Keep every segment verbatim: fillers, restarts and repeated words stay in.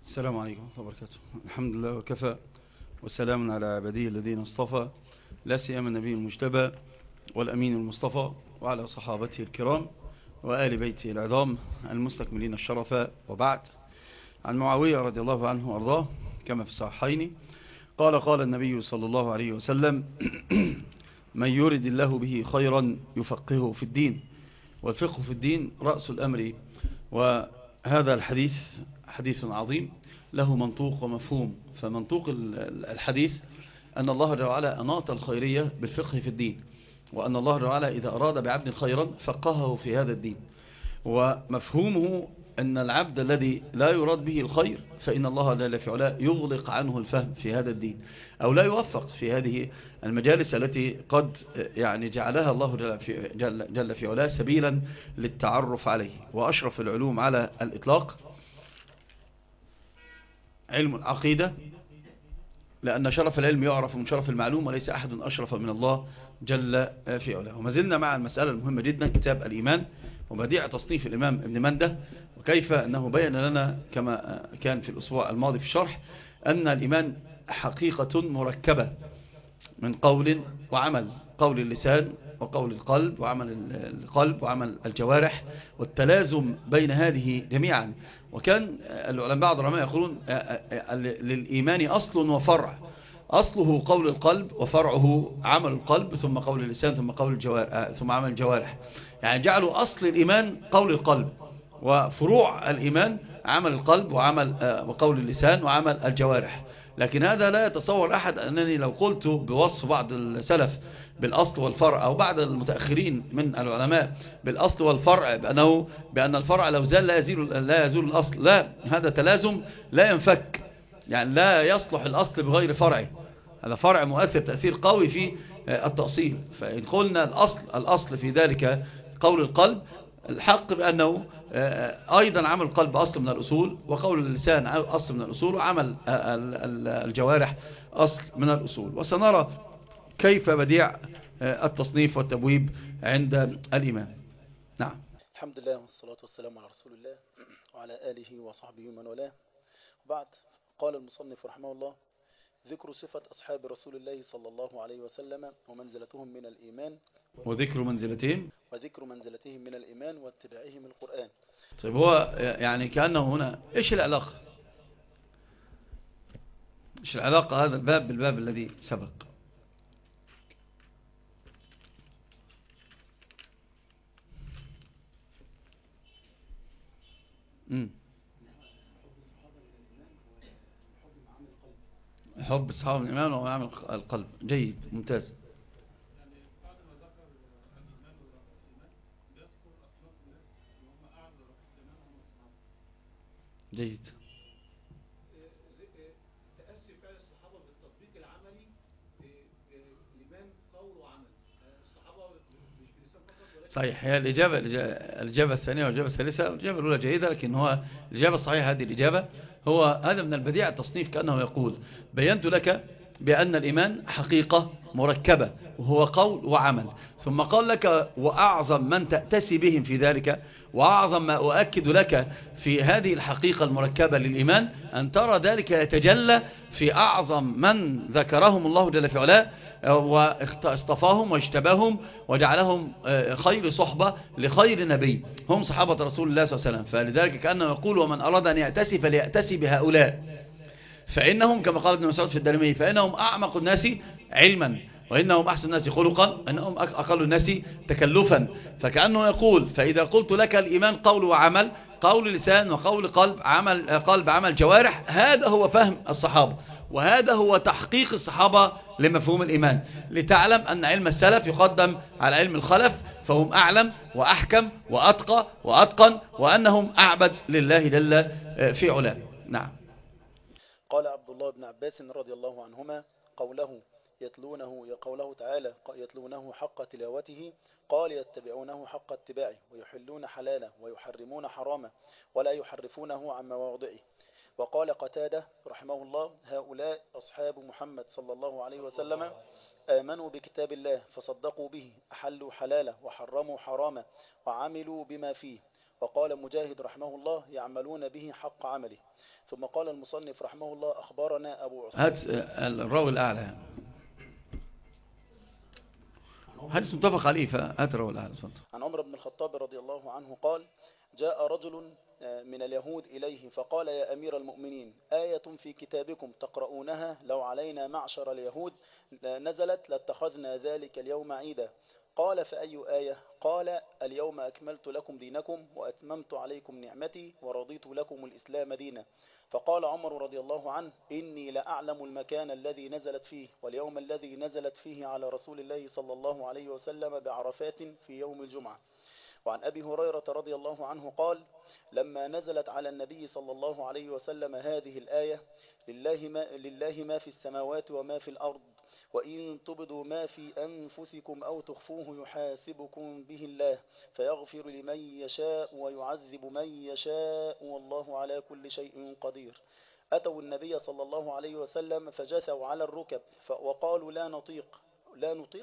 السلام عليكم ورحمة الله وبركاته. الحمد لله وكفى، والسلام على عباده الذين اصطفى، لا سيما النبي المجتبى والأمين المصطفى، وعلى صحابته الكرام وآل بيته العظام المستكملين الشرفاء. وبعد، عن معاوية رضي الله عنه وأرضاه كما في الصحيحين قال قال النبي صلى الله عليه وسلم: من يرد الله به خيرا يفقهه في الدين، والفقه في الدين رأس الأمر. وهذا الحديث حديث عظيم له منطوق ومفهوم. فمنطوق الحديث أن الله جل وعلا أناط الخيرية بالفقه في الدين، وأن الله جل وعلا إذا أراد بعبد خيرا فقهه في هذا الدين. ومفهومه أن العبد الذي لا يراد به الخير فإن الله جل في علاه يغلق عنه الفهم في هذا الدين، أو لا يوفق في هذه المجالس التي قد يعني جعلها الله جل في, جل جل في علاه سبيلا للتعرف عليه. وأشرف العلوم على الإطلاق علم العقيدة، لأن شرف العلم يعرف من شرف المعلوم، وليس أحد أشرف من الله جل في علاه. وما زلنا مع المسألة المهمة جدا، كتاب الإيمان وبديع تصنيف الإمام ابن منده، وكيف أنه بين لنا كما كان في الأسبوع الماضي في الشرح أن الإيمان حقيقة مركبة من قول وعمل، قول اللسان وقول القلب وعمل القلب وعمل الجوارح، والتلازم بين هذه جميعا. وكان العلماء بعض العلماء يقولون للإيمان أصل وفرع، أصله قول القلب وفرعه عمل القلب ثم قول اللسان ثم قول الجوارح ثم عمل الجوارح. يعني جعلوا أصل الإيمان قول القلب، وفروع الإيمان عمل القلب وعمل وقول اللسان وعمل الجوارح. لكن هذا لا يتصور أحد أنني لو قلت بوصف بعض السلف بالأصل والفرع، أو بعض المتأخرين من العلماء بالأصل والفرع، بأنه بأن الفرع لو زال لا يزول, لا يزول الأصل. لا، هذا تلازم لا ينفك، يعني لا يصلح الأصل بغير فرعه. هذا فرع مؤثر تأثير قوي في التأصيل. فإن قلنا الأصل, الأصل في ذلك قول القلب، الحق بأنه أيضا عمل القلب أصل من الأصول، وقول اللسان أصل من الأصول، وعمل الجوارح أصل من الأصول. وسنرى كيف بديع التصنيف والتبويب عند الإمام. نعم. الحمد لله والصلاة والسلام على رسول الله وعلى آله وصحبه ومن والاه. بعد، قال المصنف رحمه الله: ذكر صفة أصحاب رسول الله صلى الله عليه وسلم ومنزلتهم من الإيمان وذكر منزلتهم وذكر منزلتهم من الإيمان واتباعهم القرآن. طيب، هو يعني كأنه هنا إيش العلاقة إيش العلاقة هذا الباب بالباب الذي سبق؟ امم حب الصحابة من الإيمان وعمل القلب. جيد، ممتاز. جيد. تأسي فعل الصحابة بالتطبيق العملي لمن قول وعمل. الصحابة مش بلسان فقط ولكن صحيح. هي الإجابة الإجابة الثانية والإجابة الثالثة والإجابة الأولى جيدة، لكن هو الإجابة الصحيحة هذه الإجابة. هو هذا من البديع التصنيف، كأنه يقول: بينت لك بأن الإيمان حقيقة مركبة وهو قول وعمل، ثم قال لك: وأعظم من تأتسي بهم في ذلك، وأعظم ما أؤكد لك في هذه الحقيقة المركبة للإيمان، أن ترى ذلك يتجلى في أعظم من ذكرهم الله جل في علاه واصطفاهم واجتباهم وجعلهم خير صحبة لخير نبي، هم صحابة رسول الله صلى الله عليه وسلم. فلذلك كأنه يقول: ومن أراد أن يأتسي فليأتسي بهؤلاء، فإنهم كما قال ابن مسعود في الدارمي: فإنهم أعمق الناس علما، وإنهم أحسن الناس خلقا، وإنهم أقل الناس تكلفا. فكأنه يقول: فإذا قلت لك الإيمان قول وعمل، قول لسان وقول قلب، عمل قلب عمل جوارح، هذا هو فهم الصحابة، وهذا هو تحقيق الصحابة لمفهوم الإيمان، لتعلم أن علم السلف يقدم على علم الخلف، فهم أعلم وأحكم وأتقى وأتقن، وأنهم أعبد لله جل في علاه. نعم. قال عبد الله بن عباس رضي الله عنهما: قوله يتلونه قوله تعالى يتلونه حق تلاوته، قال يتبعونه حق اتباعه، ويحلون حلاله ويحرمون حرامه ولا يحرفونه عن مواضعه. وقال قتادة رحمه الله: هؤلاء أصحاب محمد صلى الله عليه وسلم آمنوا بكتاب الله فصدقوا به، أحلوا حلاله وحرموا حرامه وعملوا بما فيه، وقال مجاهد رحمه الله يعملون به حق عمله. ثم قال المصنف رحمه الله أخبرنا أبو عثمان. هات الراوي الأعلى، حديث متفق عليه، فهات الراوي الأعلى. عن عمر بن الخطاب رضي الله عنه قال جاء رجل من اليهود إليه فقال يا أمير المؤمنين آية في كتابكم تقرؤونها لو علينا معشر اليهود نزلت لاتخذنا ذلك اليوم عيدا. قال فأي آية؟ قال اليوم أكملت لكم دينكم وأتممت عليكم نعمتي ورضيت لكم الإسلام دينا. فقال عمر رضي الله عنه إني لأعلم المكان الذي نزلت فيه واليوم الذي نزلت فيه على رسول الله صلى الله عليه وسلم بعرفات في يوم الجمعة. وعن أبي هريرة رضي الله عنه قال لما نزلت على النبي صلى الله عليه وسلم هذه الآية لله ما, لله ما في السماوات وما في الأرض وإن تبدوا ما في أنفسكم أو تخفوه يحاسبكم به الله فيغفر لمن يشاء ويعذب من يشاء والله على كل شيء قدير. أتوا النبي صلى الله عليه وسلم فجثوا على الركب وقالوا لا نطيق لا نطيق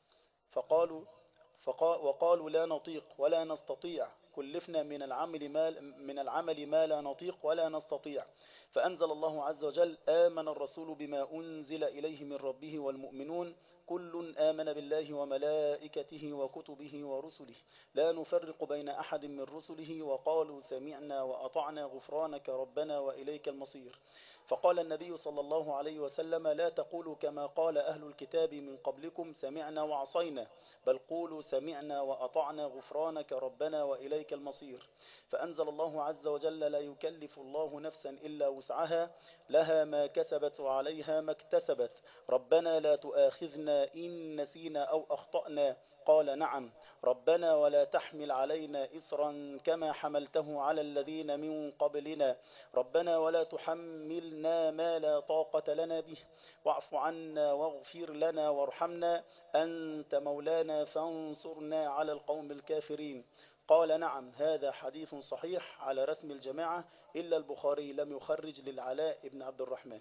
فقالوا وقالوا لا نطيق ولا نستطيع كلفنا من العمل ما من العمل ما لا نطيق ولا نستطيع. فأنزل الله عز وجل آمن الرسول بما أنزل إليه من ربه والمؤمنون كل آمن بالله وملائكته وكتبه ورسله لا نفرق بين أحد من رسله وقالوا سمعنا وأطعنا غفرانك ربنا وإليك المصير. فقال النبي صلى الله عليه وسلم لا تقولوا كما قال أهل الكتاب من قبلكم سمعنا وعصينا بل قولوا سمعنا وأطعنا غفرانك ربنا وإليك المصير. فأنزل الله عز وجل لا يكلف الله نفسا إلا وسعها لها ما كسبت وعليها ما اكتسبت ربنا لا تؤاخذنا إن نسينا أو أخطأنا قال نعم ربنا ولا تحمل علينا إصرا كما حملته على الذين من قبلنا ربنا ولا تحملنا ما لا طاقة لنا به واعف عنا واغفر لنا وارحمنا أنت مولانا فانصرنا على القوم الكافرين. قال نعم هذا حديث صحيح على رسم الجماعة إلا البخاري لم يخرج للعلاء بن عبد الرحمن.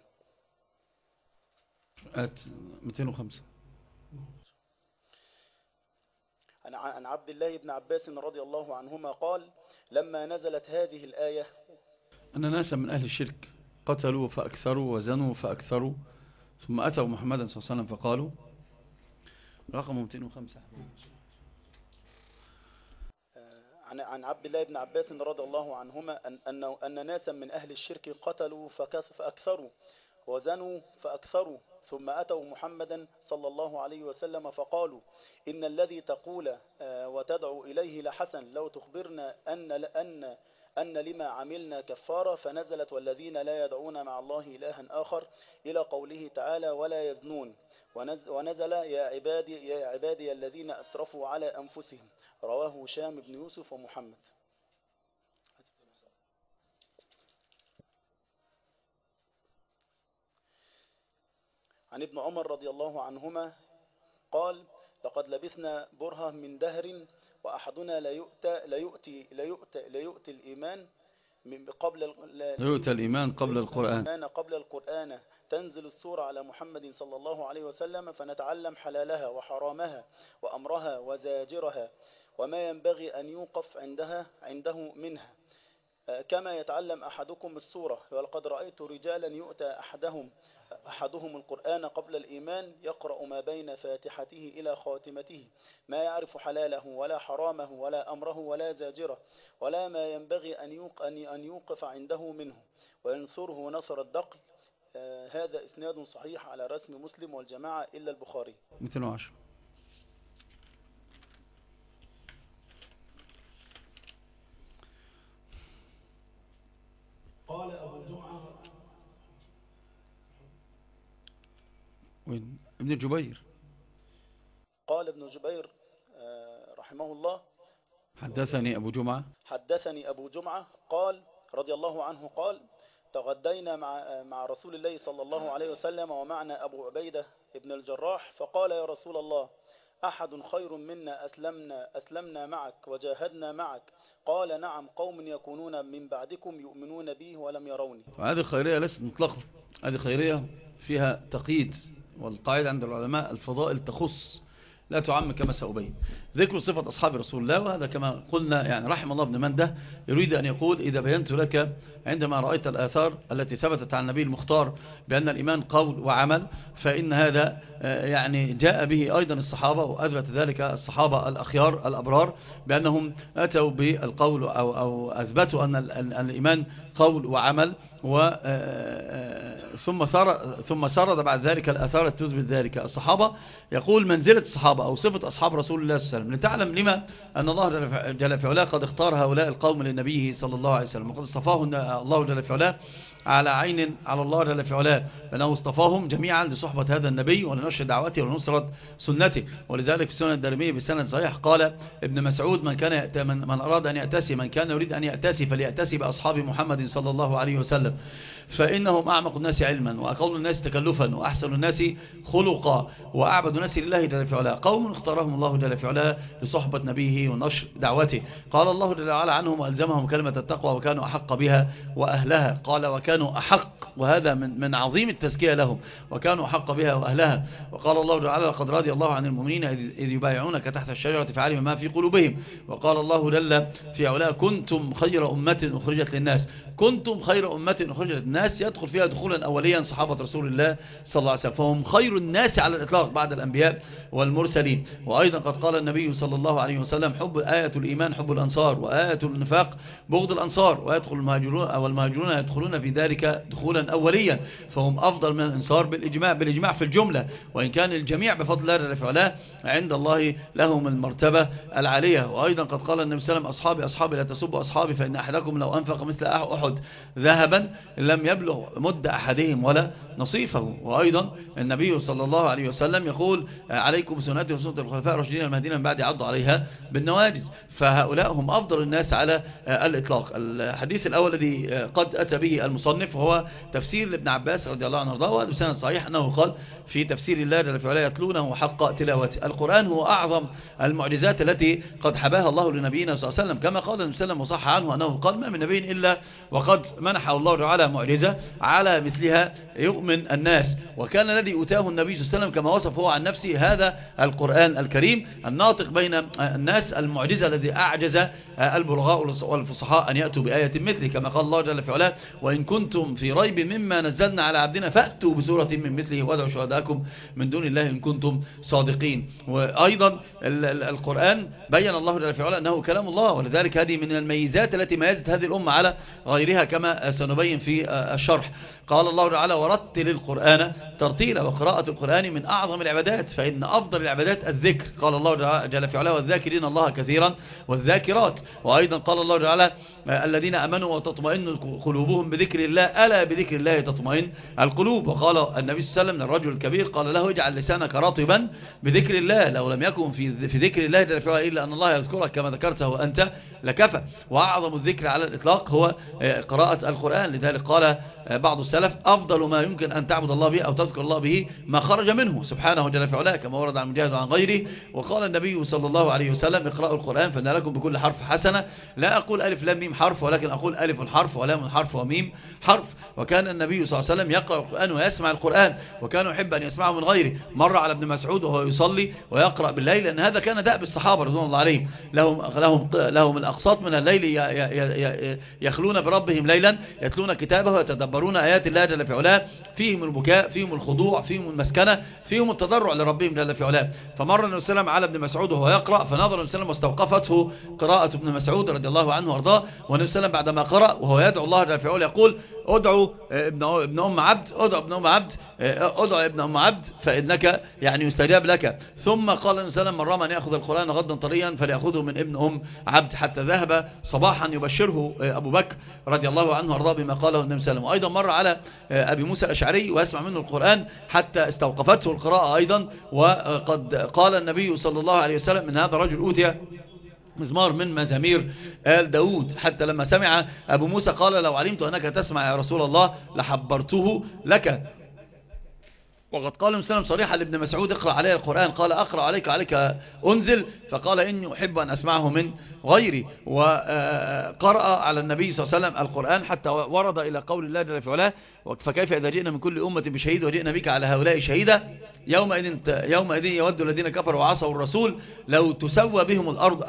مئتين وخمسة. عن عبد الله بن عباس رضي الله عنهما قال لما نزلت هذه الآية أن ناسا من أهل الشرك قتلوا فأكثروا وزنوا فأكثروا ثم أتوا محمدا صلى الله عليه وسلم فقالوا رقم مئتين وخمسة. عن عن عبد الله بن عباس رضي الله عنهما أن أن أن ناسا من أهل الشرك قتلوا فأكثروا وزنوا فأكثروا ثم أتوا محمدا صلى الله عليه وسلم فقالوا إن الذي تقول وتدعو إليه لحسن لو تخبرنا أن أن أن لما عملنا كفارة. فنزلت والذين لا يدعون مع الله إلها آخر إلى قوله تعالى ولا يزنون ونزل يا عبادي يا عبادي الذين أسرفوا على أنفسهم. رواه هشام بن يوسف ومحمد. عن ابن عمر رضي الله عنهما قال لقد لبثنا برهة من دهر وأحدنا لا يؤتى لا يؤتي لا يؤتى لا يؤتي الإيمان من قبل لا يؤتى الإيمان قبل القرآن قبل القرآن تنزل السورة على محمد صلى الله عليه وسلم فنتعلم حلالها وحرامها وأمرها وزاجرها وما ينبغي أن يوقف عندها عنده منها كما يتعلم أحدكم السورة. ولقد رأيت رجالا يؤتى أحدهم أحدهم القرآن قبل الإيمان يقرأ ما بين فاتحته إلى خاتمته ما يعرف حلاله ولا حرامه ولا أمره ولا زاجره ولا ما ينبغي أن يوقف عنده منه وينثره نثر الدقل. آه هذا إسناد صحيح على رسم مسلم والجماعة إلا البخاري. مئتين وعشرة. قال أبو جمعة وين ابن جبير قال ابن جبير آه رحمه الله حدثني أبو جمعة حدثني أبو جمعة قال رضي الله عنه قال تغدينا مع مع رسول الله صلى الله عليه وسلم ومعنا أبو عبيدة ابن الجراح فقال يا رسول الله أحد خير منا أسلمنا أسلمنا معك وجاهدنا معك؟ قال نعم قوم يكونون من بعدكم يؤمنون بي ولم يروني. وهذه خيرية ليست مطلقة، هذه خيرية فيها تقييد، والقاعدة عند العلماء الفضائل تخص لا تعم كما سأبين. ذكر صفة أصحاب رسول الله، وهذا كما قلنا يعني رحم الله ابن منده يريد أن يقول إذا بينت لك عندما رأيت الآثار التي ثبتت عن النبي المختار بأن الإيمان قول وعمل، فإن هذا يعني جاء به أيضا الصحابة، وأثبت ذلك الصحابة الأخيار الأبرار بأنهم أتوا بالقول أو, أو أثبتوا أن الإيمان قول وعمل، و ثم سرد ثم سرد بعد ذلك الآثار تثبت ذلك. الصحابة يقول منزلة الصحابة أو صفة أصحاب رسول الله صلى الله عليه وسلم، لتعلم لما أن الله جل في علاه قد اختار هؤلاء القوم للنبي صلى الله عليه وسلم، وقد اصطفاه الله جل في علاه على عين على الله جل في علاه، لأنه اصطفاهم جميعا لصحبة هذا النبي ولنشر دعوته ونصرة سنته. ولذلك في سنن الدارمي بسند صحيح قال ابن مسعود من كان من, من أراد أن يأتسي من كان يريد أن يأتسي فليأتسي بأصحاب محمد صلى الله عليه وسلم، فإنهم أعمق الناس علما وأقل الناس تكلفا وأحسن الناس خلقا وأعبد الناس لله جل في علاه، قوم اختارهم الله جل في علاه لصحبة نبيه ونشر دعوته. قال الله جل وعلا عنهم وألزمهم كلمة التقوى وكانوا أحق بها وأهلها، قال وكانوا أحق، وهذا من من عظيم التزكية لهم، وكانوا أحق بها وأهلها. وقال الله جل وعلا لقد رضي الله عن المؤمنين إذ يبايعونك تحت الشجرة فعلم ما في قلوبهم. وقال الله جل في علاه كنتم خير أمة أخرجت للناس، كنتم خير أمة أخرجت للناس يدخل فيها دخولا أوليا صحابة رسول الله صلى الله عليه وسلم، فهم خير الناس على الإطلاق بعد الأنبياء والمرسلين. وأيضا قد قال النبي صلى الله عليه وسلم حب آية الإيمان حب الأنصار، وآية النفاق بغض الأنصار، ويدخل المهاجرون أو المهاجرون يدخلون في ذلك دخولا أوليا، فهم أفضل من الأنصار بالإجماع بالإجماع في الجملة، وإن كان الجميع بفضل الله جل وعلا عند الله لهم المرتبة العالية. وأيضا قد قال النبي صلى الله عليه وسلم أصحابي أصحابي لا تسبوا أصحابي فإن أحدكم لو أنفق مثل أحد ذهبا لم يبلغ مد أحدهم ولا نصيفه. وأيضا النبي صلى الله عليه وسلم يقول عليكم سنتي وسنة الخلفاء الراشدين المهديين من بعد عضوا عليها بالنواجذ، فهؤلاء هم أفضل الناس على الإطلاق. الحديث الأول الذي قد أتى به المصنف هو تفسير لابن عباس رضي الله عنه وارضاه، وهذا بسند صحيح أنه قال في تفسير الله جل وعلا يتلونه حق تلاوته. القرآن هو أعظم المعجزات التي قد حباها الله لنبينا صلى الله عليه وسلم، كما قال النبي صلى الله عليه وسلم وصح عنه أنه قال ما من نبي إلا وقد منحه الله تعالى معجزة على مثلها يؤمن الناس، وكان الذي أتاه النبي صلى الله عليه وسلم كما وصف هو عن نفسه هذا القرآن الكريم الناطق بين الناس، المعجزة الذي أعجز البلغاء والفصحاء أن يأتوا بآية مثله، كما قال الله جل في علاه وإن كنتم في ريب مما نزلنا على عبدنا فأتوا بسورة من مثله وادعوا شهداءكم من دون الله إن كنتم صادقين. وأيضا القرآن بين الله جل في علاه أنه كلام الله، ولذلك هذه من الميزات التي ميزت هذه الأمة على غيرها كما سنبين في الشرح. قال الله تعالى ورتل القرآن ترتيلا، وقراءة القرآن من أعظم العبادات، فإن أفضل العبادات الذكر، قال الله جل في علاه والذاكرين الله كثيرا والذاكرات. وأيضا قال الله تعالى الذين أمنوا وتطمئن قلوبهم بذكر الله ألا بذكر الله تطمئن القلوب. وقال النبي صلى الله عليه وسلم للرجل الكبير قال له اجعل لسانك رطبا بذكر الله، لو لم يكن في في ذكر الله جل في علاه إلا أن الله يذكرك كما ذكرته وأنت لكفى. وأعظم الذكر على الإطلاق هو قراءة القرآن، لذلك قال بعض السلف أفضل ما يمكن أن تعبد الله به أو تذكر الله به ما خرج منه سبحانه جل في علاه، كما ورد عن مجاهد وعن غيره. وقال النبي صلى الله عليه وسلم اقرأوا القرآن فإن لكم بكل حرف حسنة، لا أقول ألف لام ميم حرف ولكن أقول ألف حرف ولام حرف وميم حرف. وكان النبي صلى الله عليه وسلم يقرأ القرآن ويسمع القرآن، وكان يحب أن يسمعه من غيره. مر على ابن مسعود وهو يصلي ويقرأ بالليل، لأن هذا كان دأب الصحابة رضوان الله عليهم، لهم لهم لهم الأقساط من الليل يخلون بربهم ليلا يتلون كتابه ويتدبرون آيات الله جل في علاه، فيهم البكاء فيهم الخضوع فيهم المسكنة فيهم التضرع لربهم جل في علاه. فمر النبي صلى الله عليه وسلم على ابن مسعود وهو يقرأ، فنظر النبي صلى الله عليه وسلم واستوقفته قراءة ابن مسعود رضي الله عنه وارضاه، والنبي صلى الله عليه وسلم بعدما قرأ وهو يدعو الله جل في علاه يقول ادعو ابن ابن ام عبد ادعو ابن ام عبد ادعو ابن ام عبد فانك يعني يستجاب لك. ثم قال النبي صلى الله عليه وسلم من رام ان ياخذ القرآن غدا طريا فليأخذه من ابن ام عبد، حتى ذهب صباحا يبشره ابو بكر رضي الله عنه وارضاه بما قاله النبي صلى الله عليه وسلم. وايضا مر على ابي موسى الاشعري ويسمع منه القرآن حتى استوقفته القراءة ايضا. وقد قال النبي صلى الله عليه وسلم من هذا رجل اوتي مزمار من مزامير آل داود، حتى لما سمع أبو موسى قال لو علمت أنك تسمع يا رسول الله لحبرته لك. وقد قال مسلم صريحا لابن مسعود اقرأ عليه القرآن، قال أقرأ عليك عليك أنزل، فقال إني أحب أن أسمعه من غيره، وقرأ على النبي صلى الله عليه وسلم القرآن حتى ورد إلى قول الله جل في علاه فكيف إذا جئنا من كل أمة بشهيد وجئنا بك على هؤلاء شهيدا يومئذ يومئذ يود الذين كفروا وعصوا الرسول لو تسوى بهم الأرض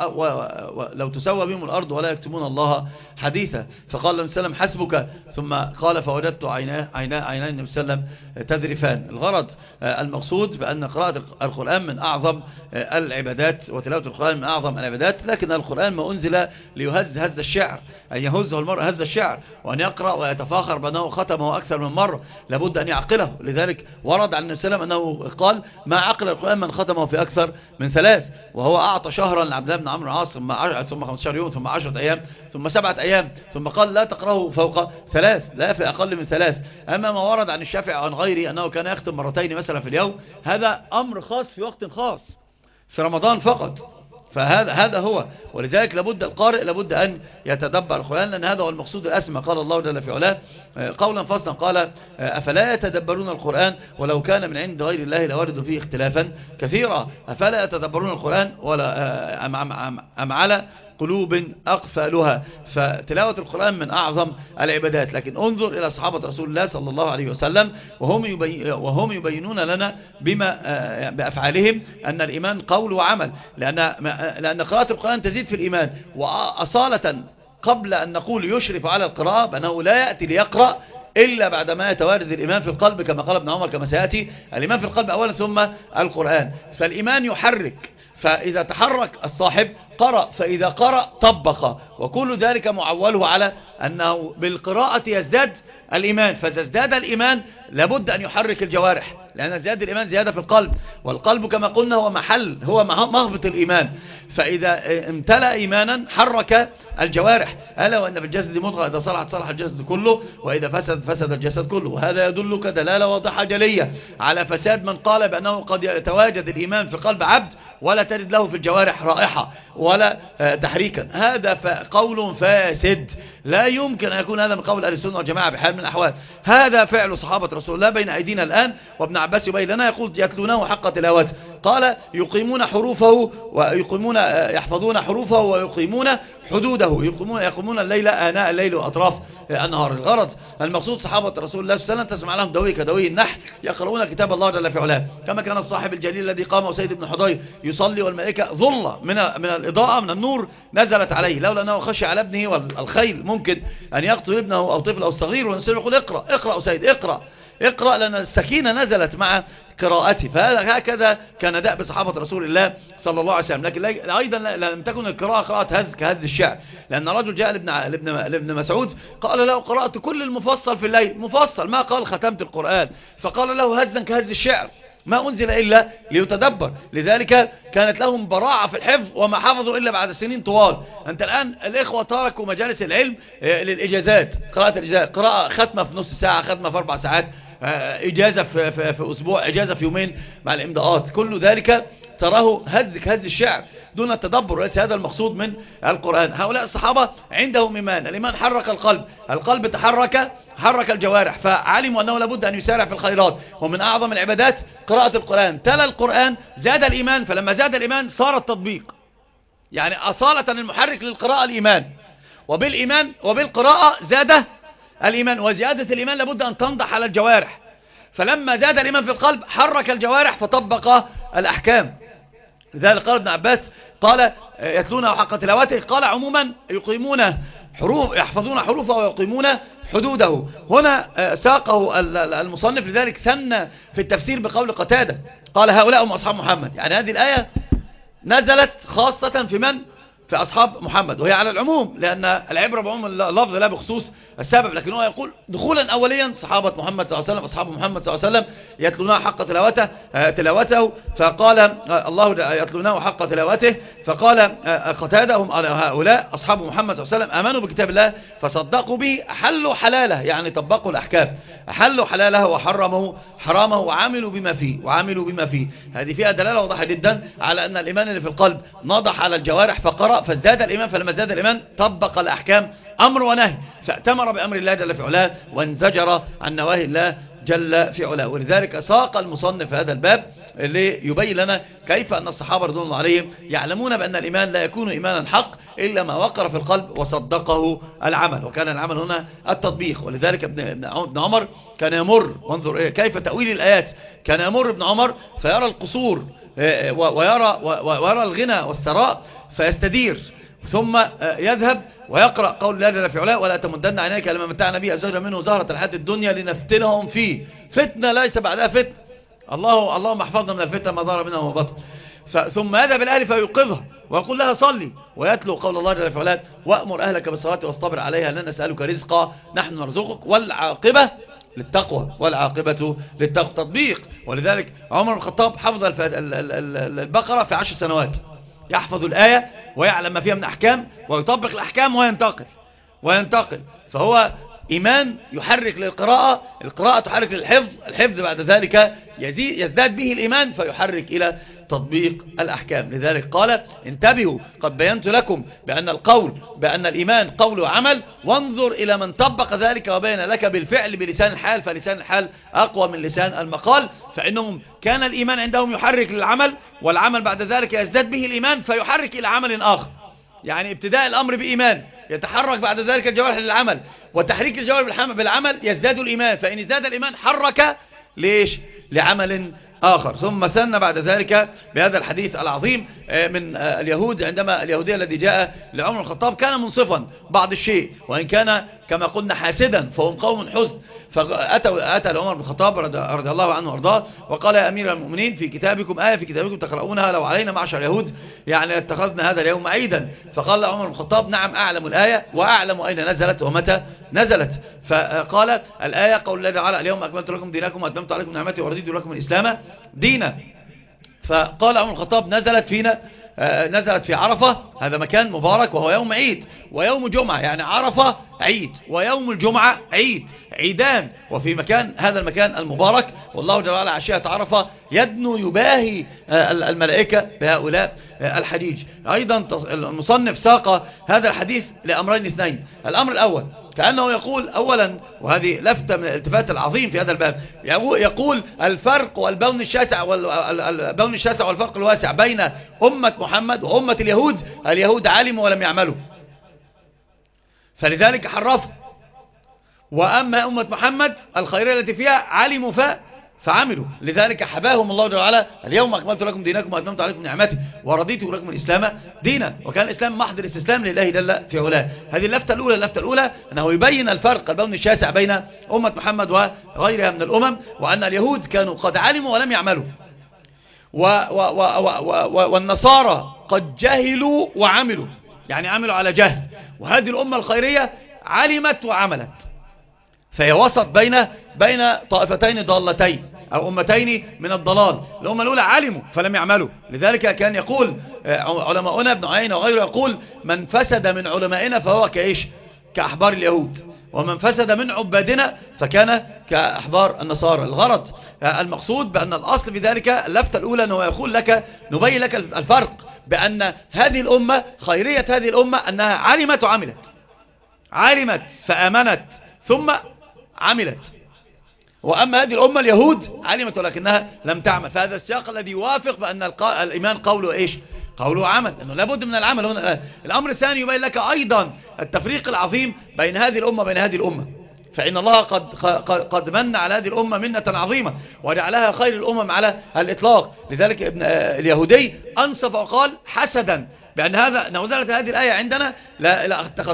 لو تسوى بهم الأرض ولا يكتمون الله حديثا. فقال النبي صلى الله عليه وسلم حسبك، ثم قال فوجدت عيناه عينا عيني النبي صلى الله عليه وسلم تذرفان. الغرض المقصود بأن قراءة القرآن من أعظم العبادات وتلاوة القرآن من أعظم العبادات، لكن القرآن ما أنزل ليهز هز الشعر، أن يهزه المرء هز الشعر، وأن يقرأ ويتفاخر بأنه ختمه أكثر من مرة، لابد أن يعقله. لذلك ورد عن النبي صلى الله عليه وسلم أنه قال ما عقل القرآن من ختمه في أكثر من ثلاث، وهو أعطى شهرا لعبد الله بن عمرو العاص ثم ثم خمسة عشر يوم ثم عشرة أيام ثم سبعة أيام، ثم قال لا تقرأه فوق ثلاث، لا في أقل من ثلاث. أما ما ورد عن الشافعي عن غيره أنه كان يختم مرتين مثلا في اليوم، هذا أمر خاص في وقت خاص في رمضان فقط، فهذا هذا هو. ولذلك لابد القارئ لابد أن يتدبر القرآن، لأن هذا هو المقصود الأسمى. قال الله جل في علاه قولا فصلا قال أفلا يتدبرون القرآن ولو كان من عند غير الله لوردوا فيه اختلافا كثيرا. أفلا يتدبرون القرآن ولا أم, أم, أم, أم على قلوب أقفالها. فتلاوة القرآن من أعظم العبادات. لكن انظر إلى صحابة رسول الله صلى الله عليه وسلم وهم يبين وهم يبينون لنا بما بأفعالهم أن الإيمان قول وعمل، لأن لأن قراءة القرآن تزيد في الإيمان. وأصالة قبل أن نقول يشرف على القراءة بأنه لا يأتي ليقرأ إلا بعدما يتوارد الإيمان في القلب، كما قال ابن عمر كما سيأتي، الإيمان في القلب أولا ثم القرآن. فالإيمان يحرك، فإذا تحرك الصاحب قرأ، فإذا قرأ طبق، وكل ذلك معوله على أنه بالقراءة يزداد الإيمان. فإذا ازداد الإيمان لابد أن يحرك الجوارح، لأن زيادة الإيمان زيادة في القلب، والقلب كما قلنا هو محل هو مهبط الإيمان. فإذا امتلأ إيمانا حرك الجوارح، ألا وأن في الجسد مضغة إذا صلحت صلح الجسد كله وإذا فسد فسد الجسد كله. وهذا يدلك دلالة واضحة جلية على فساد من قال بأنه قد يتواجد الإيمان في قلب عبد ولا تجد له في الجوارح رائحة ولا تحريكا. هذا قول فاسد، لا يمكن أن يكون هذا من قول أهل السنة والجماعة بحال من الأحوال. هذا فعل صحابة رسول الله بين أيدينا الآن. وابن عباس يبين لنا يقول يتلونه حق تلاوته، قال يقيمون حروفه ويقيمون يحفظون حروفه ويقيمون حدوده، يقومون يقومون الليل آناء الليل وأطراف النهار. الغرض المقصود صحابة رسول الله صلى الله عليه وسلم تسمع لهم دوي كدوي النحل يقرؤون كتاب الله جل في علاه، كما كان الصاحب الجليل الذي قام وسيد بن حضير يصلي والملائكة ظلة من من الإضاءة من النور نزلت عليه، لولا أنه خشي على ابنه والخيل ممكن أن يقتل ابنه أو طفل أو صغير، ونسير يقول اقرأ اقرأ سيد اقرأ اقرأ، لأن السكينة نزلت مع قراءته. فهذا هكذا كان دأب صحابة رسول الله صلى الله عليه وسلم. لكن أيضا لم تكن القراءة قراءة هز كهز الشعر، لأن رجل جاء لابن, لابن مسعود قال له قرأت كل المفصل في الليل، مفصل ما قال ختمت القرآن، فقال له هزا كهز الشعر ما أنزل إلا ليتدبر. لذلك كانت لهم براعة في الحفظ وما حفظوا إلا بعد سنين طوال. أنت الآن الإخوة تركوا مجالس العلم للإجازات، قراءة الإجازات، قراءة ختمة في نص ساعة، ختمة في أربع ساعات، إجازة في, في, في أسبوع، إجازة في يومين مع الإمضاءات، كل ذلك تراه هز كهز الشعر دون التدبر. وليس هذا المقصود من القرآن. هؤلاء الصحابة عندهم إيمان، الإيمان حرك القلب، القلب تحرك حرك الجوارح، فعلموا أنه لابد أن يسارع في الخيرات. ومن أعظم العبادات قراءة القرآن، تلا القرآن زاد الإيمان، فلما زاد الإيمان صار التطبيق. يعني أصالة المحرك للقراءة الإيمان، وبالإيمان وبالقراءة زاد الإيمان، وزيادة الإيمان لابد أن تنضح على الجوارح. فلما زاد الإيمان في القلب حرك الجوارح فطبق الأحكام. لذلك قال ابن عباس قال يتلونه حق تلاوته، قال عموما يقيمون حروف يحفظون حروفه ويقيمون حدوده. هنا ساقه المصنف لذلك ثنى في التفسير بقول قتادة قال هؤلاء هم أصحاب محمد. يعني هذه الآية نزلت خاصة في من؟ في أصحاب محمد، وهي على العموم، لأن العبرة بعموم اللفظ لا بخصوص السبب. لكن هو يقول دخولا أوليا صحابة محمد صلى الله عليه وسلم، أصحاب محمد صلى الله عليه وسلم يتلونه حق تلاوته تلاوته فقال الله يتلونه حق تلاوته، فقال قتادة هم هؤلاء أصحاب محمد صلى الله عليه وسلم آمنوا بكتاب الله فصدقوا به، أحلوا حلاله يعني طبقوا الأحكام، أحلوا حلاله وحرموا حرامه وعملوا بما فيه وعملوا بما فيه. هذه فيها دلالة واضحة جدا على أن الإيمان اللي في القلب نضح على الجوارح فقرأ فازداد الإيمان، فلما ازداد الإيمان طبق الأحكام أمر ونهي، فأتمر بأمر الله جل في علاه وانزجر عن نواهي الله جل في علاه. ولذلك ساق المصنف هذا الباب ليبين لنا كيف أن الصحابة رضوان الله عليهم يعلمون بأن الإيمان لا يكون إيمانا حق إلا ما وقر في القلب وصدقه العمل، وكان العمل هنا التطبيق. ولذلك ابن عمر كان يمر، وانظر كيف تأويل الآيات، كان يمر ابن عمر فيرى القصور ويرى, ويرى الغنى والثراء فيستدير، ثم يذهب ويقرأ قول الله جل في علاه ولا تمدن عينيك لما متعنا به أزواجا منه زهرة الحياة الدنيا لنفتنهم فيه، فتنة ليس بعدها فتنة، الله اللهم احفظنا من الفتنة ما ظهر منها وما بطن. ثم يذهب الأهل فيوقظها ويقول لها صلي، ويتلو قول الله جل في علاه وأمر أهلك بالصلاة واصطبر عليها لن نسألك رزقا نحن نرزقك والعاقبة للتقوى، والعاقبة للتقوى تطبيق. ولذلك عمر بن الخطاب حفظ البقرة في عشر سنوات، يحفظ الآية ويعلم ما فيها من أحكام ويطبق الأحكام وينتقل وينتقل فهو إيمان يحرك للقراءة، القراءة تحرك للحفظ، الحفظ بعد ذلك يزيد يزداد به الإيمان فيحرك إلى تطبيق الأحكام. لذلك قال انتبهوا قد بينت لكم بأن القول بأن الإيمان قول وعمل، وانظر إلى من طبق ذلك وبين لك بالفعل بلسان الحال، فلسان الحال أقوى من لسان المقال، فإنهم كان الإيمان عندهم يحرك للعمل، والعمل بعد ذلك يزداد به الإيمان فيحرك إلى عمل آخر. يعني ابتداء الأمر بإيمان يتحرك بعد ذلك الجوارح للعمل، وتحريك الجوارح بالعمل يزداد الإيمان، فإن ازداد الإيمان حرك ليش لعمل آخر. ثم ثنى بعد ذلك بهذا الحديث العظيم من اليهود، عندما اليهودي الذي جاء لعمر الخطاب كان منصفا بعض الشيء، وإن كان كما قلنا حاسدا فهم قوم حزن، فأتوا أتى لعمر بن الخطاب رضي الله عنه وارضاه وقال يا أمير المؤمنين في كتابكم آية في كتابكم تقرؤونها لو علينا معشر اليهود يعني اتخذنا هذا اليوم عيدا. فقال عمر بن الخطاب نعم أعلم الآية وأعلم أين نزلت ومتى نزلت. فقال الآية قول الله تعالى اليوم أكملت لكم دينكم وأتممت عليكم نعمتي ورضيت لكم الإسلام دينا. فقال عمر بن الخطاب نزلت فينا نزلت في عرفة، هذا مكان مبارك وهو يوم عيد ويوم جمعة، يعني عرفة عيد ويوم الجمعة عيد، عيدان، وفي مكان هذا المكان المبارك، والله جل وعلا عشية عرفة يدنو يباهي الملائكة بهؤلاء الحجيج. أيضا المصنف ساق هذا الحديث لأمرين اثنين. الأمر الأول كأنه يقول أولا، وهذه لفتة من الالتفات العظيم في هذا الباب، يقول الفرق والبون الشاسع والبون الشاسع والفرق الواسع بين أمة محمد وأمة اليهود، اليهود علموا ولم يعملوا فلذلك حرفوا، وأما أمة محمد الخيرية التي فيها علموا فعملوا، لذلك حباهم الله جل وعلا اليوم أكملت لكم دينكم وأتممت عليكم نعمتي ورضيت لكم الإسلام دينا. وكان الإسلام محض الاستسلام لله جل في علاه. هذه اللفتة الأولى. اللفتة الأولى أنه يبين الفرق البون الشاسع بين أمة محمد وغيرها من الأمم، وأن اليهود كانوا قد علموا ولم يعملوا، و و و و و والنصارى قد جهلوا وعملوا، يعني عملوا على جهل، وهذه الأمة الخيرية علمت وعملت، فهي وسط بين بين طائفتين ضالتين أو أمتين من الضلال. الأمة الأولى علموا فلم يعملوا، لذلك كان يقول علماؤنا ابن عيينة وغيره يقول من فسد من علمائنا فهو كإيش كأحبار اليهود، ومن فسد من عبادنا فكان كأحبار النصارى. الغرض المقصود بأن الأصل في ذلك اللفتة الأولى أنه يقول لك نبين لك الفرق بأن هذه الأمة خيرية، هذه الأمة أنها علمت وعملت، علمت فآمنت ثم عملت، وأما هذه الأمة اليهود علمت ولكنها لم تعمل. فهذا السياق الذي يوافق بأن الإيمان قوله إيش قوله عمل، أنه لابد من العمل هنا. الأمر الثاني يبين لك أيضا التفريق العظيم بين هذه الأمة وبين هذه الأمة، فإن الله قد قد من على هذه الأمة منة عظيمة وجعلها خير الأمم على الإطلاق. لذلك ابن اليهودي أنصف وقال حسدا بأن هذا لو نزلت هذه الآية عندنا لا لا اتخذ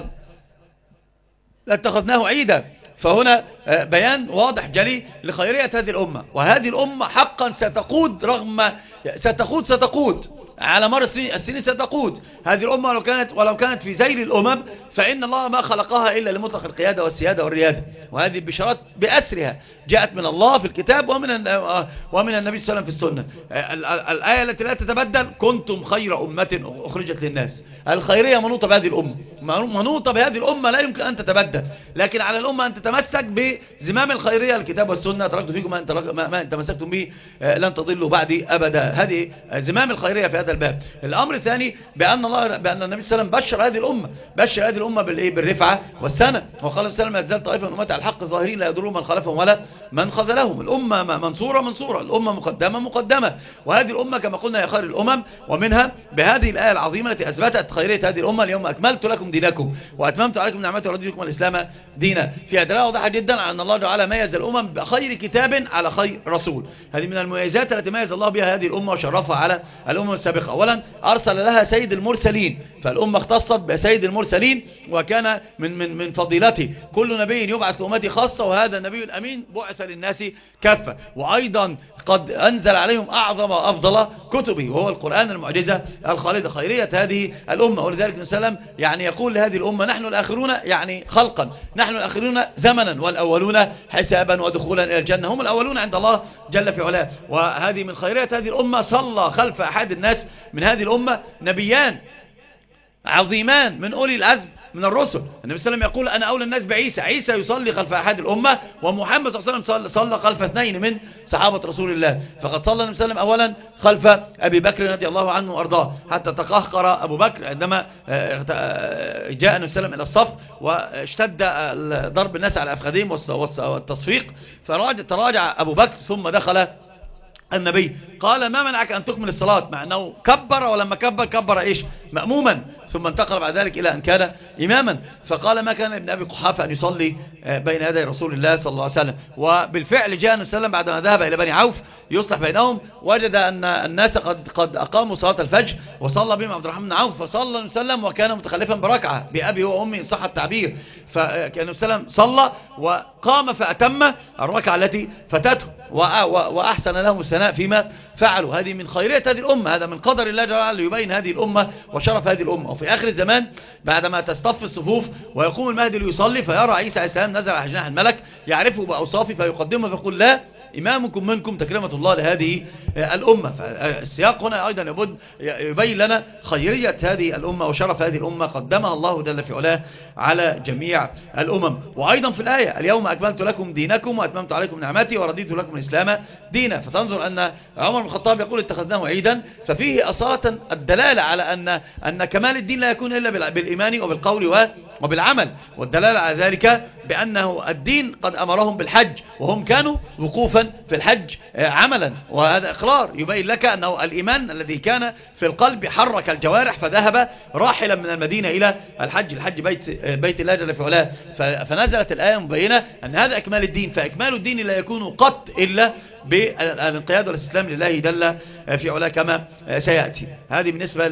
لاتخذناه عيدا. فهنا بيان واضح جلي لخيرية هذه الأمة، وهذه الأمة حقا ستقود رغم ستقود ستقود على مر السنين ستقود هذه الأمة ولو كانت ولو كانت في ذيل الأمم، فإن الله ما خلقها إلا لمطلق القيادة والسيادة والريادة. وهذه البشارات بأسرها جاءت من الله في الكتاب ومن ومن النبي صلى الله عليه وسلم في السنة. الآية التي لا تتبدل كنتم خير أمة أخرجت للناس، الخيرية منوطة بهذه الأمة، منوطة بهذه الأمة لا يمكن أن تتبدل، لكن على الأمة أن تتمسك بزمام الخيرية الكتاب والسنة. تركت فيكم ما أن تمسكتم به لن تضلوا بعدي أبدا. هذه زمام الخيرية في هذا هذا الباب. الأمر الثاني بأن الله بأن النبي صلى الله عليه وسلم بشر هذه الأمة بشر هذه الأمة بالإيه بالرفعة والسنة. وقال صلى الله عليه وسلم لا تزال طائفة من أمتي على الحق ظاهرين لا يضرهم من خلفهم ولا من خذلهم. الأمة منصورة منصورة، الأمة مقدمة مقدمة، وهذه الأمة كما قلنا هي خير الأمم. ومنها بهذه الآية العظيمة التي أثبتت خيرية هذه الأمة: اليوم أكملت لكم دينكم وأتممت عليكم نعمتي ورضيت لكم الإسلام دينا. فيها دلالة واضحة جدا على أن الله تعالى ميز الأمم بخير كتاب على خير رسول. هذه من المميزات التي ميز الله بها هذه الأمة وشرفها على الأمم السابقة. أولا أرسل لها سيد المرسلين، فالأمة اختصت بسيد المرسلين وكان من من من فضيلته كل نبي يبعث لأمته خاصة، وهذا النبي الأمين بعث للناس كافة. وأيضا قد أنزل عليهم أعظم وأفضل كتبه وهو القرآن المعجزة الخالدة. خيرية هذه الأمة، ولذلك النبي صلى الله عليه وسلم يعني يقول لهذه الأمة: نحن الآخرون يعني خلقا، نحن الآخرون زمنا، والأولون حسابا ودخولا إلى الجنة، هم الأولون عند الله جل في علاه. وهذه من خيرية هذه الأمة. صلى خلف أحد الناس من هذه الأمة نبيان عظيمان من أولي العزم من الرسل. النبي صلى الله عليه وسلم يقول: أنا أولى الناس بعيسى. عيسى يصلي خلف أحد الأمة، ومحمد صلى الله عليه وسلم صلى خلف اثنين من صحابة رسول الله. فقد صلى النبي صلى الله عليه وسلم أولا خلف أبي بكر رضي الله عنه وأرضاه، حتى تقهقر أبو بكر عندما جاء النبي صلى الله عليه وسلم إلى الصف واشتد ضرب الناس على أفخاذهم والتصفيق، فتراجع أبو بكر ثم دخل النبي. قال: ما منعك أن تكمل الصلاة؟ مع أنه كبر، ولما كبر كبر إيش؟ مأموما، ثم انتقل بعد ذلك إلى أن كان إماما. فقال: ما كان ابن أبي قحافة أن يصلي بين يدي رسول الله صلى الله عليه وسلم. وبالفعل جاء النبي صلى الله عليه وسلم بعدما ذهب إلى بني عوف يصلح بينهم، وجد أن الناس قد قد أقاموا صلاة الفجر وصلى بهم عبد الرحمن بن عوف، فصلى النبي صلى الله عليه وسلم وكان متخلفا بركعة بأبي وأمي إن صح التعبير. فكان النبي صلى الله عليه وسلم صلى وقام فأتم الركعة التي فاتته، وأحسن لهم الثناء فيما فعلوا. هذه من خيرية هذه الأمة، هذا من قدر الله جل وعلا ليبين هذه الأمة وشرف هذه الأمة. وفي آخر الزمان بعدما تصطف الصفوف ويقوم المهدي ليصلي، فيرى عيسى عليه السلام نزل على جناح الملك يعرفه بأوصافه فيقدمه فيقول: لا إمامكم منكم تكرمة الله لهذه الأمة. فالسياق هنا أيضا يبد يبين لنا خيرية هذه الأمة وشرف هذه الأمة قدمها الله جل في علاه على جميع الأمم. وأيضا في الآية: اليوم أكملت لكم دينكم وأتممت عليكم نعمتي ورضيت لكم الإسلام دينا. فتنظر أن عمر بن الخطاب يقول: اتخذناه عيدا، ففيه أصالة الدلالة على أن أن كمال الدين لا يكون إلا بالإيمان وبالقول وبالعمل، والدلالة على ذلك بأنه الدين قد أمرهم بالحج وهم كانوا وقوفا في الحج عملا، وهذا إقرار يبين لك أنه الإيمان الذي كان في القلب حرك الجوارح فذهب راحلا من المدينة إلى الحج. الحج بيت, بيت الله جل في علاه. فنزلت الآية مبينة أن هذا إكمال الدين، فإكمال الدين لا يكون قط إلا بالانقياد والاستسلام لله جل في علاه كما سيأتي. هذه بالنسبة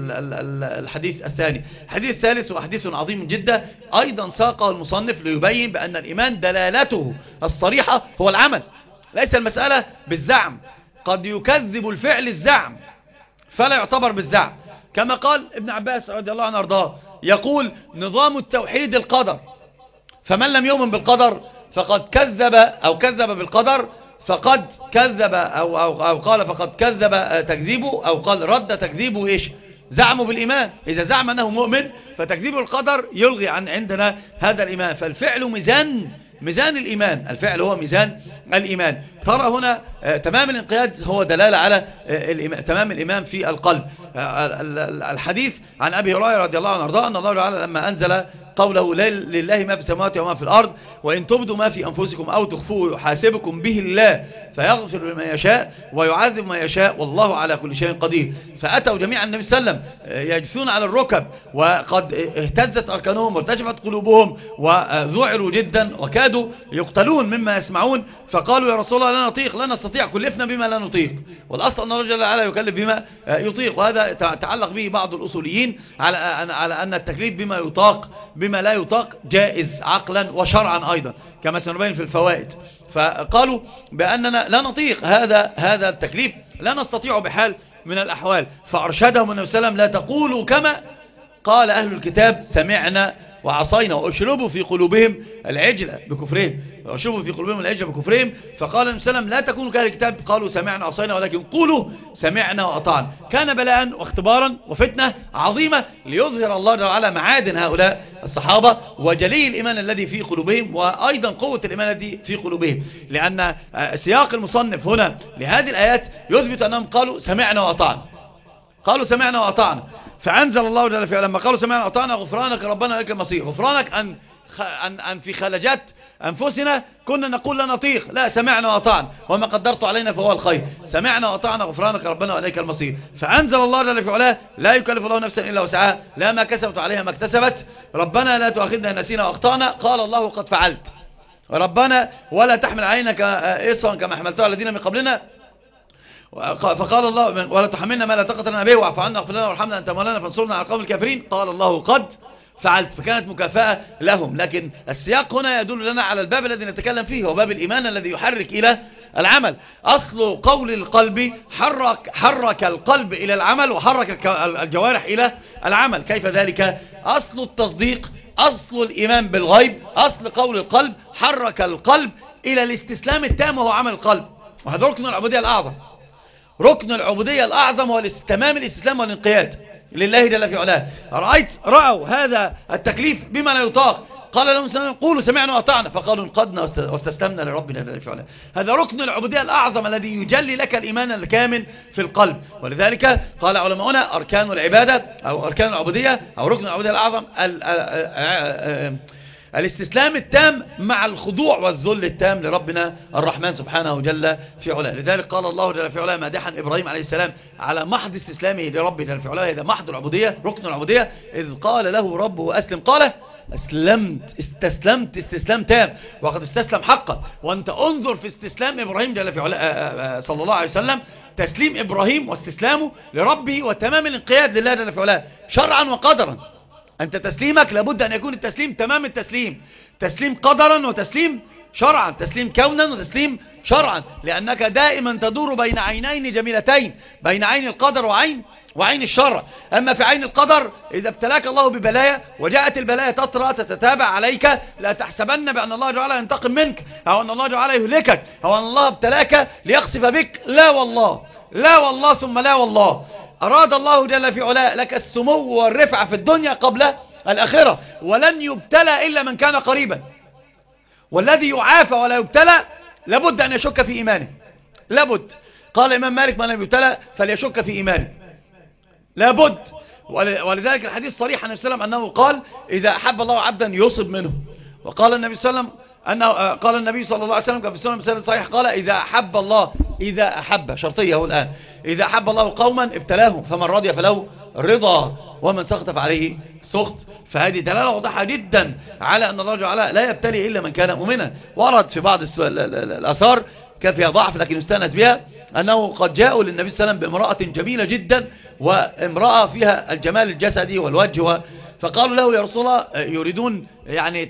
للحديث الثاني. الحديث الثالث هو حديث عظيم جدا أيضا ساقه المصنف ليبين بأن الإيمان دلالته الصريحة هو العمل، ليس المسألة بالزعم. قد يكذب الفعل الزعم فلا يعتبر بالزعم، كما قال ابن عباس رضي الله عنه وارضاه، يقول: نظام التوحيد القدر، فمن لم يؤمن بالقدر فقد كذب أو كذب بالقدر فقد كذب أو, أو, أو قال فقد كذب تكذيبه، أو قال رد تكذيبه إيش؟ زعمه بالإيمان. إذا زعم أنه مؤمن فتكذيب القدر يلغي عن عندنا هذا الإيمان. فالفعل ميزان ميزان الإيمان، الفعل هو ميزان الإيمان. ترى هنا تمام الانقياد هو دلالة على الإيمان، تمام الإيمان في القلب. الحديث عن أبي هريرة رضي الله عنه وارضاه أن الله تعالى لما أنزل قوله: لله ما في السماوات وما في الأرض وإن تبدوا ما في أنفسكم أو تخفوه يحاسبكم به الله فيغفر لمن يشاء ويعذب من يشاء والله على كل شيء قدير. فأتوا جميعا النبي صلى الله عليه وسلم يجلسون على الركب وقد اهتزت أركانهم وارتجفت قلوبهم وذعروا جدا وكادوا يقتلون مما يسمعون، فقالوا: يا رسول الله لا نطيق، لا نستطيع، كلفنا بما لا نطيق. والأصل أن الله جل وعلا يكلف بما يطيق، وهذا تعلق به بعض الأصوليين على على أن التكليف بما يطاق بما لا يطاق جائز عقلا وشرعا أيضا كما سنبين في الفوائد. فقالوا بأننا لا نطيق هذا هذا التكليف، لا نستطيع بحال من الأحوال. فأرشدهم النبي صلى الله عليه وسلم: لا تقولوا كما قال أهل الكتاب سمعنا وعصينا وأشربوا في قلوبهم العجل بكفرهم، وأشربوا في قلوبهم العجل بكفرهم. فقال النبي صلى الله عليه وسلم: لا تكونوا كأهل الكتاب قالوا سمعنا وعصينا ولكن قولوا سمعنا وأطعنا. كان بلاء واختبارا وفتنة عظيمة ليظهر الله جل وعلا معادن هؤلاء الصحابة وجلي الإيمان الذي في قلوبهم، وأيضا قوة الإيمان الذي في قلوبهم، لأن سياق المصنف هنا لهذه الآيات يثبت أنهم قالوا سمعنا وأطعنا، قالوا سمعنا وأطعنا، فأنزل الله جل في علاه لما قالوا سمعنا وأطعنا غفرانك ربنا إليك المصير. غفرانك أن أن أن في خلجات أنفسنا كنا نقول لا نطيق، لا سمعنا وأطعنا وما قدرت علينا فهو الخير، سمعنا وأطعنا غفرانك ربنا وإليك المصير. فأنزل الله جل في علاه لا يكلف الله نفسا إلا وسعها، لا ما كسبت عليها ما اكتسبت، ربنا لا تؤاخذنا إن نسينا وأخطأنا، قال الله قد فعلت، ربنا ولا تحمل علينا إصرا كما حملته على الذين من قبلنا، فقال الله ولا تحملنا ما لا طاقة لنا به واعف عنا واغفر لنا وارحمنا أنت مولانا فانصرنا على القوم الكافرين، قال الله قد فعلت، فكانت مكافأة لهم. لكن السياق هنا يدل لنا على الباب الذي نتكلم فيه، هو باب الإيمان الذي يحرك إلى العمل. أصل قول القلب حرك, حرك القلب إلى العمل وحرك الجوارح إلى العمل. كيف ذلك؟ أصل التصديق، أصل الإيمان بالغيب، أصل قول القلب حرك القلب إلى الاستسلام التام وهو عمل القلب، وهذا ركن العبودية الأعظم. ركن العبودية الأعظم هو تمام الاستسلام والانقياد لله جل في علاه. رأيت رأوا هذا التكليف بما لا يطاق، قال لهم قولوا سمعنا وأطعنا، فقالوا انقضنا واستسلمنا لربنا جل في علاه. هذا ركن العبودية الأعظم الذي يجلي لك الإيمان الكامل في القلب. ولذلك قال علماؤنا أركان العبادة أو أركان العبودية أو ركن العبودية الأعظم ال ال الاستسلام التام مع الخضوع والذل التام لربنا الرحمن سبحانه جل في علاه. لذلك قال الله جل في علاه مادحا إبراهيم عليه السلام على محض استسلامه لربه جل في علاه، هذا محض العبودية ركن العبودية. إذ قال له ربه أسلم قال أسلمت، استسلمت استسلام تام، وقد استسلم حقا. وأنت انظر في استسلام إبراهيم جل في علاه صلى الله عليه وسلم، تسليم إبراهيم واستسلامه لربه وتمام الانقياد لله جل في علاه شرعا وقدرا. أنت تسليمك لابد أن يكون التسليم تمام التسليم، تسليم قدرا وتسليم شرعا، تسليم كونا وتسليم شرعا، لأنك دائما تدور بين عينين جميلتين، بين عين القدر وعين وعين الشرع. أما في عين القدر إذا ابتلاك الله ببلايا وجاءت البلايا تطرى تتتابع عليك، لا تحسبن بأن الله جعل ينتقم منك أو أن الله جعل يهلكك أو أن الله ابتلاك ليقصف بك، لا والله، لا والله ثم لا والله. أراد الله جل في علاه لك السمو والرفعة في الدنيا قبل الآخرة، ولن يبتلى إلا من كان قريبا. والذي يعافى ولا يبتلى لابد أن يشك في إيمانه، لابد. قال الإمام مالك من لم يبتلى فليشك في إيمانه، لابد. ولذلك الحديث صريح عن السلام أنه قال إذا أحب الله عبدا يصب منه. وقال النبي صلى الله عليه وسلم أنه قال النبي صلى الله عليه وسلم كما في السنة مثال صحيح قال إذا أحب الله، إذا أحب شرطيه الآن، إذا أحب الله قوما ابتلاهم فمن رضي فله رضا ومن سخط فعليه سخط. فهذه دلالة واضحة جدا على أن الله جل لا يبتلي إلا من كان مؤمنا. ورد في بعض الآثار كان فيها ضعف لكن يستأنس بها أنه قد جاءوا للنبي صلى الله عليه وسلم بامرأة جميلة جدا، وامرأة فيها الجمال الجسدي والوجه، فقالوا له يا رسول الله يريدون يعني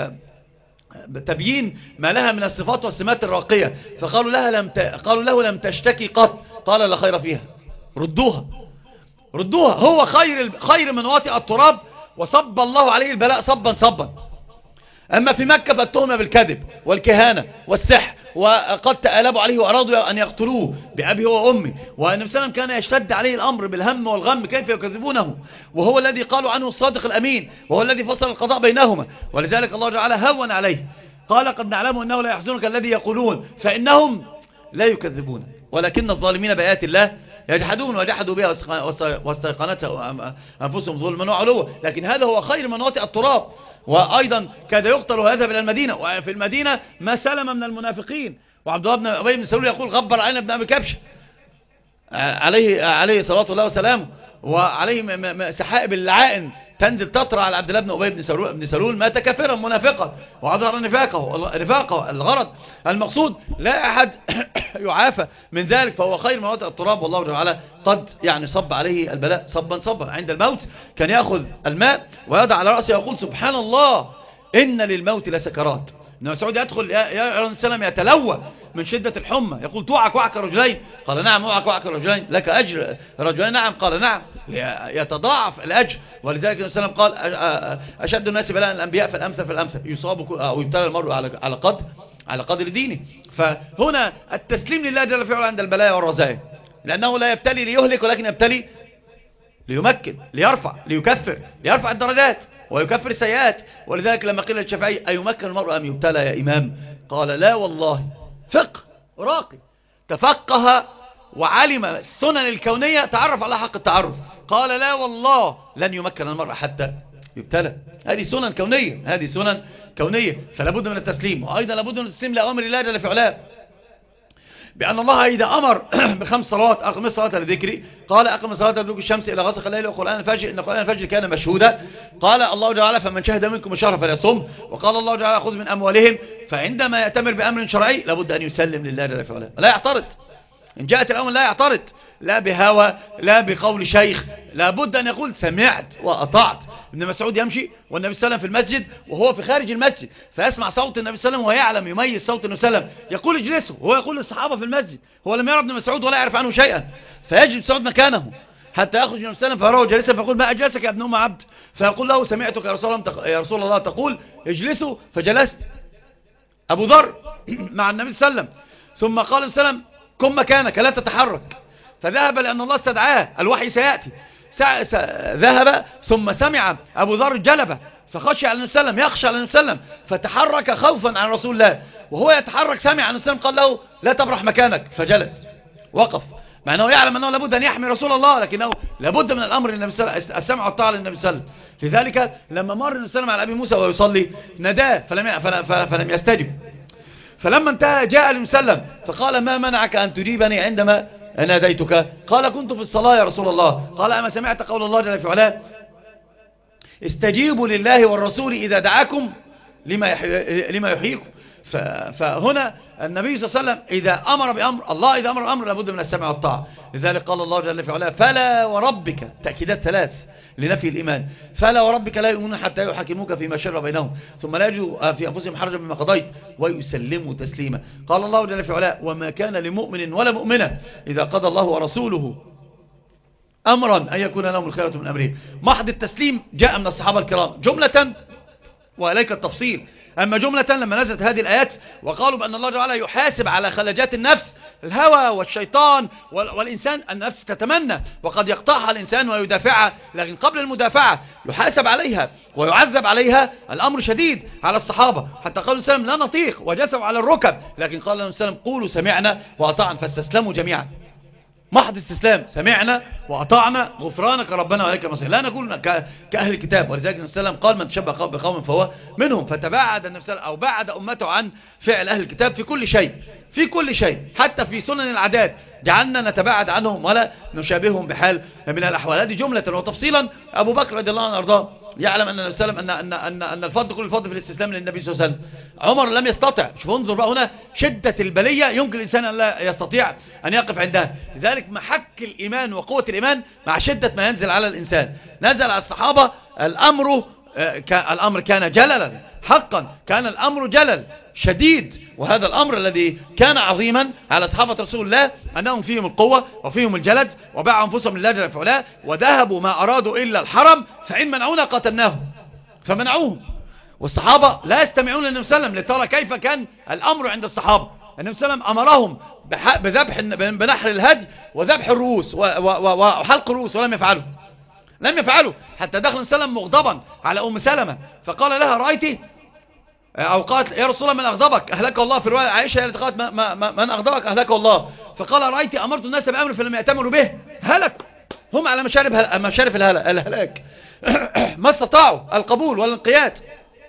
تبيين ما لها من الصفات والسمات الراقية، فقالوا لها لم ت... قالوا له لم تشتكي قط، قال لا خير فيها، ردوها ردوها، هو خير خير من واطئ التراب وصب الله عليه البلاء صبا صبا. أما في مكة فاتهم بالكذب والكهانة والسحر، وقد تآلبوا عليه وأرادوا أن يقتلوه بأبي هو وأمي، والنبي صلى الله عليه وسلم كان يشتد عليه الأمر بالهم والغم كيف يكذبونه، وهو الذي قالوا عنه الصادق الأمين، وهو الذي فصل القضاء بينهما. ولذلك الله تعالى هون عليه قال قد نعلم أنه لا يحزنك الذي يقولون فإنهم لا يكذبون ولكن الظالمين بآيات الله يجحدون، وجحدوا بها واستيقنتها أنفسهم ظلما وعلوا. لكن هذا هو خير من واطئ التراب. وأيضا كاد يقتل ويذهب إلى المدينة، وفي المدينة ما سلم من المنافقين، وعبد الله بن أبي بن سلول يقول غبر علينا ابن أبي كبش عليه عليه صلاة الله وسلامه، وعليه سحائب اللعائن تنزل تطرى على عبد الله بن أبي بن سلول, بن سلول مات كافرا منافقا وأظهر نفاقه رفاقه. الغرض المقصود لا أحد يعافى من ذلك، فهو خير من واطئ التراب. والله تعالى قد يعني صب عليه البلاء صبا صبا. عند الموت كان يأخذ الماء ويضع على رأسه ويقول سبحان الله إن للموت لسكرات. ابن مسعود يدخل يا السلام يتلوى من شدة الحمى، يقول توعك وعك رجلين، قال نعم وعك وعك رجلين، لك أجر رجلين، نعم قال نعم، يتضاعف الأجر. ولذلك السلام قال أشد الناس بلاء الأنبياء فالأمثل فالأمثل، يصاب أو يبتلى المرء على قدر على قدر دينه. فهنا التسليم لله جل وعلا عند البلايا والرزايا، لأنه لا يبتلي ليهلك ولكن يبتلي ليمكن، ليرفع، ليكفر، ليرفع الدرجات ويكفر السيئات. ولذلك لما قيل للشافعي أيمكن المرء أم يبتلى يا إمام، قال لا والله، فقه راقي، تفقه وعلم السنن الكونية تعرف على حق التعرف. قال لا والله لن يمكن المرء حتى يبتلى. هذه سنن كونية، هذه سنن كونية، فلا بد من التسليم. وأيضا لا بد من التسليم لأوامر الله جل في علاه، بأن الله إذا أمر بخمس صلوات أقم الصلاة لذكري، قال أقم الصلاة لدلوك الشمس إلى غسق الليل وقرآن الفجر إن قرآن الفجر كان مشهودا. قال الله تعالى فمن شهد منكم الشهر فليصم. وقال الله تعالى خذ من أموالهم. فعندما يأتمر بأمر شرعي لابد أن يسلم لله جل في علاه، لا يعترض. إن جاءت الأمر لا يعترض، لا بهوى لا بقول شيخ، لابد أن يقول سمعت وأطعت. ابن مسعود يمشي والنبي صلى الله عليه وسلم في المسجد وهو في خارج المسجد، فيسمع صوت النبي صلى الله عليه وسلم ويعلم يميز صوت النبي صلى الله عليه وسلم، يقول اجلسوا، وهو يقول للصحابة في المسجد، هو لم يرى ابن مسعود ولا يعرف عنه شيئا، فيجلس مسعود مكانه حتى يخرج النبي صلى الله عليه وسلم فيراه جالسا فيقول ما أجلسك يا ابن أم عبد؟ فيقول له سمعتك يا رسول الله يا رسول الله تقول اجلسوا، فجلست. أبو ذر مع النبي صلى الله عليه وسلم ثم قال النبي صلى الله عليه وسلم كن مكانك لا تتحرك، فذهب لأن الله استدعاه، الوحي سيأتي. ذهب ثم سمع أبو ذر الجلبة فخشي على النبي صلى الله عليه وسلم، يخشى على النبي صلى الله عليه وسلم، فتحرك خوفا عن رسول الله، وهو يتحرك سمع عن النبي صلى الله عليه وسلم قال له لا تبرح مكانك، فجلس وقف، مع أنه يعلم أنه لابد أن يحمي رسول الله، لكنه لابد من الأمر للنبي صلى الله عليه وسلم، السمع والطاعة للنبي صلى الله عليه وسلم. لذلك لما مر النبي صلى الله عليه وسلم على أبي موسى ويصلي ناداه فلم, فلم يستجب، فلما انتهى جاء النبي صلى الله عليه وسلم فقال ما منعك أن تجيبني عندما ناديتك؟ قال كنت في الصلاة يا رسول الله. قال أما سمعت قول الله جل في علاه استجيبوا لله والرسول إذا دعاكم لما لما يحييكم. فهنا النبي صلى الله عليه وسلم إذا أمر بأمر، الله إذا أمر بأمر لابد من السمع والطاعة. لذلك قال الله جل في علاه فلا وربك، تأكيدات ثلاث لنفي الإيمان، فلا وربك لا يؤمنون حتى يحكموك فيما شر بينهم ثم لا يجدوا في أنفسهم حرجا مما قضيت ويسلموا تسليما. قال الله جل في علاه وما كان لمؤمن ولا مؤمنة إذا قضى الله ورسوله أمرا أن يكون لهم الخيرة من أمرهم. محض التسليم جاء من الصحابة الكرام جملة وإليك التفصيل. أما جملة لما نزلت هذه الآيات وقالوا بأن الله تعالى يحاسب على خلجات النفس، الهوى والشيطان والإنسان، النفس تتمنى وقد يقطعها الإنسان ويدافعها، لكن قبل المدافعة يحاسب عليها ويعذب عليها. الأمر شديد على الصحابة حتى قالوا السلام لا نطيق وجثوا على الركب، لكن قال لهم السلام قولوا سمعنا وأطعنا، فاستسلموا جميعا. محض استسلام، سمعنا وأطعنا غفرانك ربنا وإليك المصير، لا نقول كأهل الكتاب. ولذلك النبي صلى الله عليه وسلم قال من تشبه بقوم فهو منهم، فتباعد النبي صلى الله عليه وسلم أو بعد أمته عن فعل أهل الكتاب في كل شيء، في كل شيء حتى في سنن العادات جعلنا نتباعد عنهم ولا نشابههم بحال من الأحوال. هذه جملة وتفصيلا. أبو بكر رضي الله عنه أرضاه يعلم أن النبي صلى الله عليه وسلم أن أن أن الفضل كل الفضل في الاستسلام للنبي صلى الله عليه وسلم. عمر لم يستطع. شوف انظر بقى هنا شدة البلية، يمكن الإنسان أن لا يستطيع أن يقف عندها. لذلك محك الإيمان وقوة الإيمان مع شدة ما ينزل على الإنسان. نزل على الصحابة الأمر الأمر كان جللا حقا، كان الأمر جلل شديد، وهذا الأمر الذي كان عظيما على صحابة رسول الله أنهم فيهم القوة وفيهم الجلد وباعوا أنفسهم لله جل في علاه وذهبوا ما أرادوا إلا الحرم، فإن منعونا قاتلناهم، فمنعوهم. والصحابة لا يستمعون للنبي صلى الله عليه وسلم. لترى كيف كان الأمر عند الصحابة. النبي صلى الله عليه وسلم أمرهم بذبح بنحر الهدي وذبح الرؤوس وحلق الرؤوس ولم يفعلوا، لم يفعلوا حتى دخل النبي صلى الله عليه وسلم مغضبا على أم سلمة فقال لها رأيتي أو قالت يا رسول الله من أغضبك أهلك الله، في رواية عائشة التي قالت من أغضبك أهلك الله، فقال رأيتي أمرت الناس بأمر فلم يأتمروا به هلك، هم على مشارف مشارف الهلاك ما استطاعوا القبول والانقياد.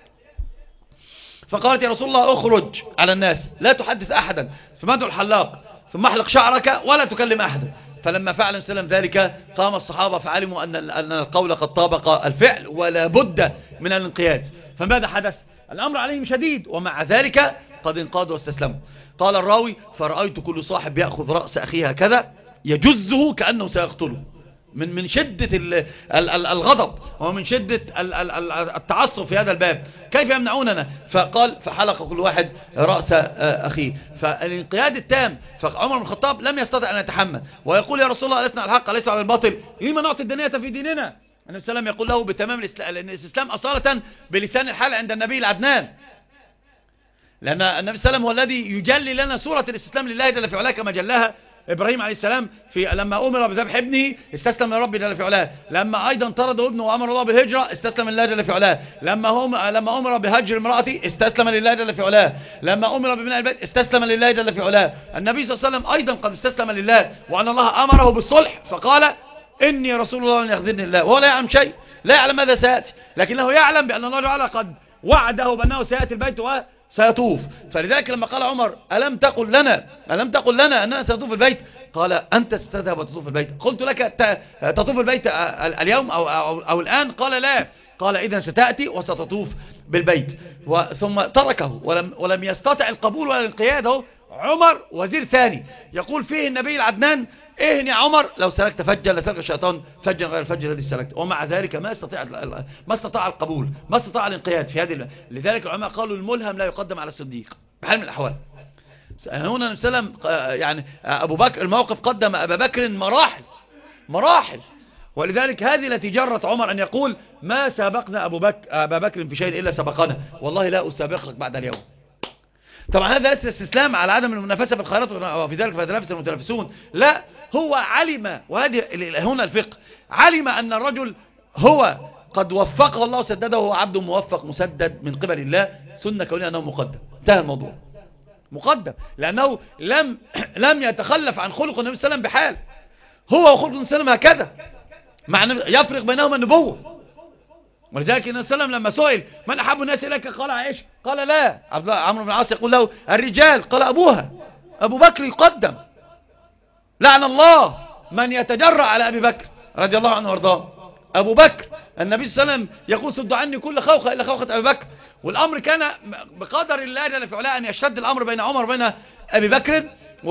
فقالت يا رسول الله اخرج على الناس لا تحدث أحدا ثم ادعو الحلاق ثم احلق شعرك ولا تكلم أحدا. فلما فعل النبي ذلك قام الصحابة فعلموا أن أن القول قد طابق الفعل ولا بد من الانقياد. فماذا حدث؟ الأمر عليهم شديد ومع ذلك قد انقادوا واستسلموا. قال الراوي فرأيت كل صاحب يأخذ رأس أخيه هكذا يجزه كأنه سيقتله من من شدة الغضب ومن شدة التعصب في هذا الباب. كيف يمنعوننا؟ فقال فحلق كل واحد رأس أخيه. فالانقياد التام. فعمر بن الخطاب لم يستطع أن يتحمل ويقول يا رسول الله ألسنا على الحق ليس على الباطل، لما نعطي الدنيا في ديننا؟ النبي صلى الله عليه وسلم يقول له بتمام الاستسلام أصالة بلسان الحال عند النبي العدنان، لأن النبي صلى الله عليه وسلم هو الذي يجلي لنا صورة الاستسلام لله جل في علاه كما جلاها إبراهيم عليه السلام في لما أمر بذبح ابنه استسلم لرب جل في علاه، لما أيضا طرد ابنه وأمر الله بالهجرة استسلم لله جل في علاه، لما هم لما أمر بهجر امرأته استسلم لله جل في علاه، لما أمر ببناء البيت استسلم لله جل في علاه. النبي صلى الله عليه وسلم أيضا قد استسلم لله، وأن الله أمره بالصلح فقال إني رسول الله لن يخذلني الله، وهو لا يعلم شيء، لا يعلم ماذا سيأتي، لكنه يعلم بأن الله تعالى قد وعده بأنه سيأتي البيت وسيطوف. فلذلك لما قال عمر ألم تقل لنا ألم تقل لنا أننا سنطوف البيت؟ قال أنت ستذهب وتطوف البيت. قلت لك تطوف البيت اليوم أو, أو, أو الآن؟ قال لا. قال إذن ستأتي وستطوف بالبيت. ثم تركه ولم, ولم يستطع القبول ولا الانقياد. عمر وزير ثاني يقول فيه النبي العدنان اهن يا عمر لو سلكت فجا لسلك الشيطان فجا غير الفج الذي سلكت، ومع ذلك ما استطاع ما استطاع القبول، ما استطاع الانقياد في هذه. لذلك العلماء قالوا الملهم لا يقدم على الصديق بحال من الأحوال. هنا نسلم يعني أبو بكر الموقف قدم أبا بكر مراحل مراحل، ولذلك هذه التي جرت عمر أن يقول ما سابقنا أبو بكر أبا بكر في شيء إلا سبقنا، والله لا أسابقك بعد اليوم. طبعا هذا ليس استسلام على عدم المنافسة في الخيرات وفي ذلك فيتنافس المتنافسون، لا، هو علم، وهذه هنا الفقه، علم أن الرجل هو قد وفقه الله وسدده، وهو عبد موفق مسدد من قبل الله، سنة كونها أنه مقدم. انتهى الموضوع، مقدم، لأنه لم لم يتخلف عن خلق النبي صلى الله عليه وسلم بحال، هو وخلق النبي صلى الله عليه وسلم هكذا، مع يفرق بينهما النبوة. ولذلك النبي صلى الله عليه وسلم لما سئل من أحب الناس إليك قال عائشة، قال لا. عبد الله عمرو بن العاص يقول له الرجال، قال أبوها. أبو بكر يقدم. لعن الله من يتجرأ على أبي بكر رضي الله عنه وارضاه. أبو بكر النبي صلى الله عليه وسلم يقول سد عني كل خوخة إلا خوخة أبي بكر، والأمر كان بقدر الله جل في علاه أن يشتد الأمر بين عمر وبين أبي بكر،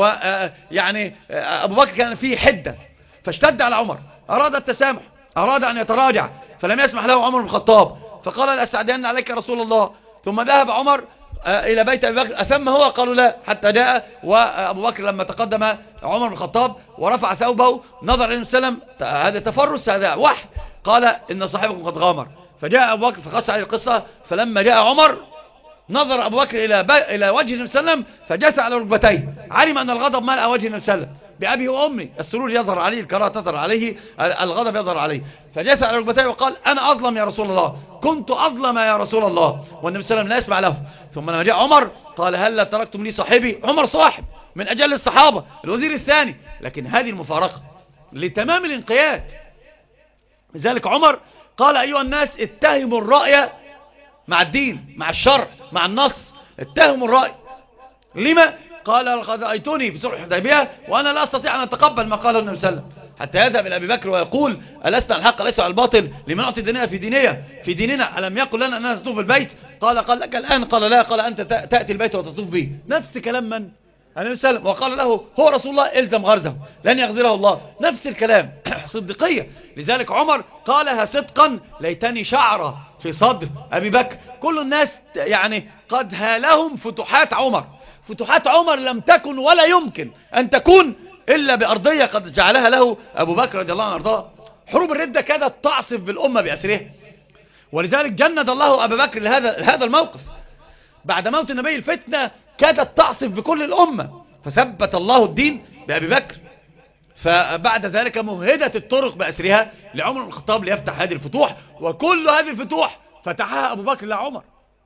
ويعني أبو بكر كان فيه حدة فاشتد على عمر، أراد التسامح، أراد أن يتراجع، فلم يسمح له عمر بن الخطاب، فقال لأستعدين عليك رسول الله. ثم ذهب عمر إلى بيت أبي بكر، أثم هو؟ قالوا لا، حتى جاء وأبو بكر لما تقدم عمر بن الخطاب ورفع ثوبه نظر إليه وسلم، هذا تفرس، هذا وحي، قال إن صاحبكم قد غامر. فجاء أبو بكر فقص عليه القصة، فلما جاء عمر نظر أبو بكر إلى إلى وجه النبي صلى الله عليه وسلم فجث على ركبتيه، علم أن الغضب ملأ وجه النبي صلى الله عليه وسلم، بأبي وأمي، السرور يظهر عليه، الكراهة تظهر عليه، الغضب يظهر عليه، فجث على ركبتيه وقال أنا أظلم يا رسول الله، كنت أظلم يا رسول الله، والنبي صلى الله عليه وسلم لا يسمع له. ثم لما جاء عمر قال هل تركتم لي صاحبي؟ عمر صاحب من أجل الصحابة، الوزير الثاني، لكن هذه المفارقة لتمام الانقياد. لذلك عمر قال أيها الناس اتهموا الرأي مع الدين، مع الشرع، مع النص، اتهموا الرأي. لما؟ قال لقد رأيتني في صلح الحديبية وأنا لا أستطيع أن أتقبل ما قاله النبي صلى الله عليه وسلم، حتى يذهب إلى أبي بكر ويقول ألست على الحق ليس على الباطل، لمن أعطي ديننا في دينية في ديننا، ألم يقل لنا أننا نطوف البيت؟ قال قال لك الآن، قال لا، قال أنت تأتي البيت وتطوف به. نفس كلام من؟ النبي صلى الله عليه وسلم، وقال له هو رسول الله الزم غرزه لن يغزره الله، نفس الكلام. صدقية. لذلك عمر قالها صدقا ليتني شعر في صدر أبي بكر. كل الناس يعني قد هالهم فتوحات عمر، فتوحات عمر لم تكن ولا يمكن أن تكون إلا بأرضية قد جعلها له أبو بكر رضي الله عنه وارضاه. حروب الردة كادت تعصف بالأمة بأسرها، ولذلك جند الله أبا بكر لهذا هذا الموقف. بعد موت النبي الفتنة كادت تعصف بكل الأمة، فثبت الله الدين بأبي بكر. فبعد ذلك مهدت الطرق بأسرها لعمر بن الخطاب ليفتح هذه الفتوح، وكل هذه الفتوح فتحها أبو بكر لا عمر.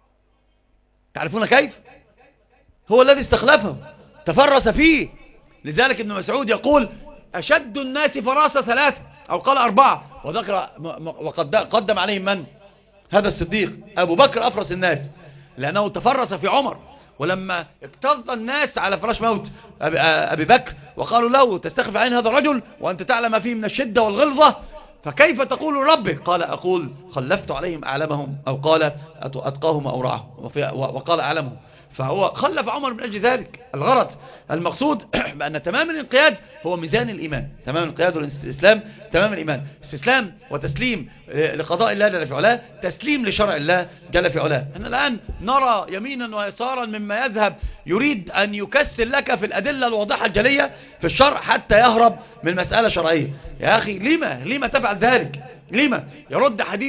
تعرفون كيف؟ هو الذي استخلفه، تفرس فيه. لذلك ابن مسعود يقول أشد الناس فراسة ثلاثة أو قال أربعة، وذكر وقد قدم عليهم من؟ هذا الصديق أبو بكر أفرس الناس، لأنه تفرس في عمر. ولما اكتظ الناس على فراش موت أبي بكر وقالوا له تستخف عين هذا الرجل وأنت تعلم ما فيه من الشدة والغلظة، فكيف تقول ربك؟ قال أقول خلفت عليهم أعلمهم، أو قال أتقاهم أورعهم، وقال أعلمهم. فهو خلف عمر من أجل ذلك. الغرض المقصود بأن تمام الانقياد هو ميزان الإيمان، تمام الانقياد والإسلام تمام الإيمان، استسلام وتسليم لقضاء الله جل في علاه، تسليم لشرع الله جل في علاه. احنا الآن نرى يمينا ويسارا مما يذهب يريد أن يكسل لك في الأدلة الواضحة الجلية في الشرع حتى يهرب من مسألة شرعية. يا أخي لما لما تفعل ذلك؟ لما يرد حديث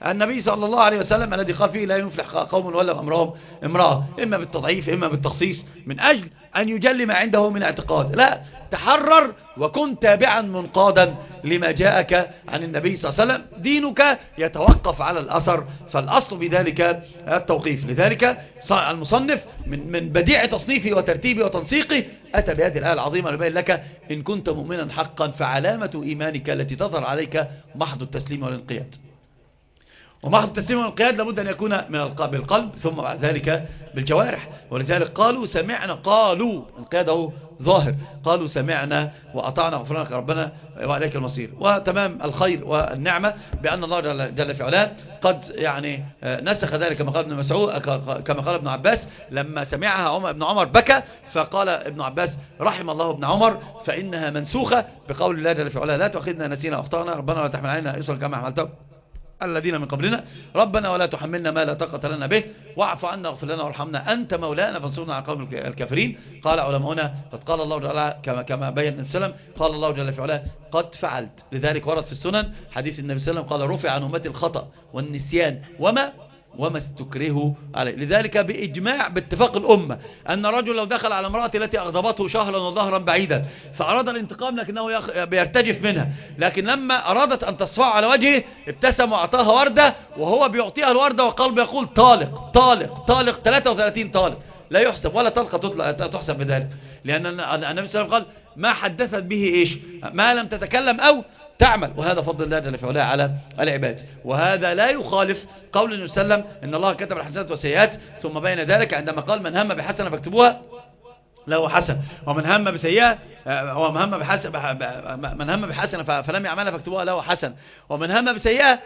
النبي صلى الله عليه وسلم الذي قال فيه لا يفلح قوم ولا أمرهم امرأة، إما بالتضعيف إما بالتخصيص، من أجل أن يجلي ما عنده من اعتقاد. لا، تحرر وكن تابعا منقادا لما جاءك عن النبي صلى الله عليه وسلم. دينك يتوقف على الأثر، فالأصل بذلك التوقيف. لذلك المصنف من من بديع تصنيفه وترتيبه وتنسيقه أتى بهذه الآية العظيمة لبين لك إن كنت مؤمنا حقا فعلامة إيمانك التي تظهر عليك محض التسليم والانقياد. ومحض التسليم والانقياد لابد أن يكون من بالقلب ثم بعد ذلك بالجوارح. ولذلك قالوا سمعنا، قالوا انقياده ظاهر، قالوا سمعنا وأطعنا غفرانك ربنا وإليك المصير. وتمام الخير والنعمة بأن الله جل في علاه قد يعني نسخ ذلك كما قال ابن مسعود، كما قال ابن عباس لما سمعها عمر ابن عمر بكى، فقال ابن عباس رحم الله ابن عمر فإنها منسوخة بقول الله جل في علاه لا تؤاخذنا نسينا واخطأنا ربنا ولا تحمل علينا إصرا كما حملته الذين من قبلنا ربنا ولا تحملنا ما لا طاقة لنا به واعف عنا واغفر لنا وارحمنا أنت مولانا فانصرنا على القوم الكافرين. قال علماؤنا قد قال الله جل كما كما بين السلام قال الله جل في علاه قد فعلت. لذلك ورد في السنن حديث النبي صلى الله عليه وسلم قال رفع عن أمتي الخطأ والنسيان وما وما استكرهوا عليه. لذلك بإجماع باتفاق الأمة أن رجل لو دخل على امرأة التي أغضبته شهرا وظهرا بعيدا فأراد الانتقام لكنه بيرتجف منها، لكن لما أرادت أن تصفع على وجهه ابتسم وأعطاها وردة وهو بيعطيها الوردة وقلبه يقول طالق طالق طالق ثلاثة وثلاثين طالق، لا يحسب ولا طلقة تحسب بذلك، لأن النبي صلى الله عليه وسلم قال ما حدثت به إيش ما لم تتكلم أو تعمل، وهذا فضل الله جل في علاه على العباد. وهذا لا يخالف قول النبي صلى الله عليه وسلم إن الله كتب الحسنات والسيئات ثم بين ذلك عندما قال من هم بحسنة فاكتبوها له حسنة ومن هم بسيئة ومن هم بحسنة من هم بحسنة فلم يعملها فاكتبوها له حسنة ومن هم بسيئة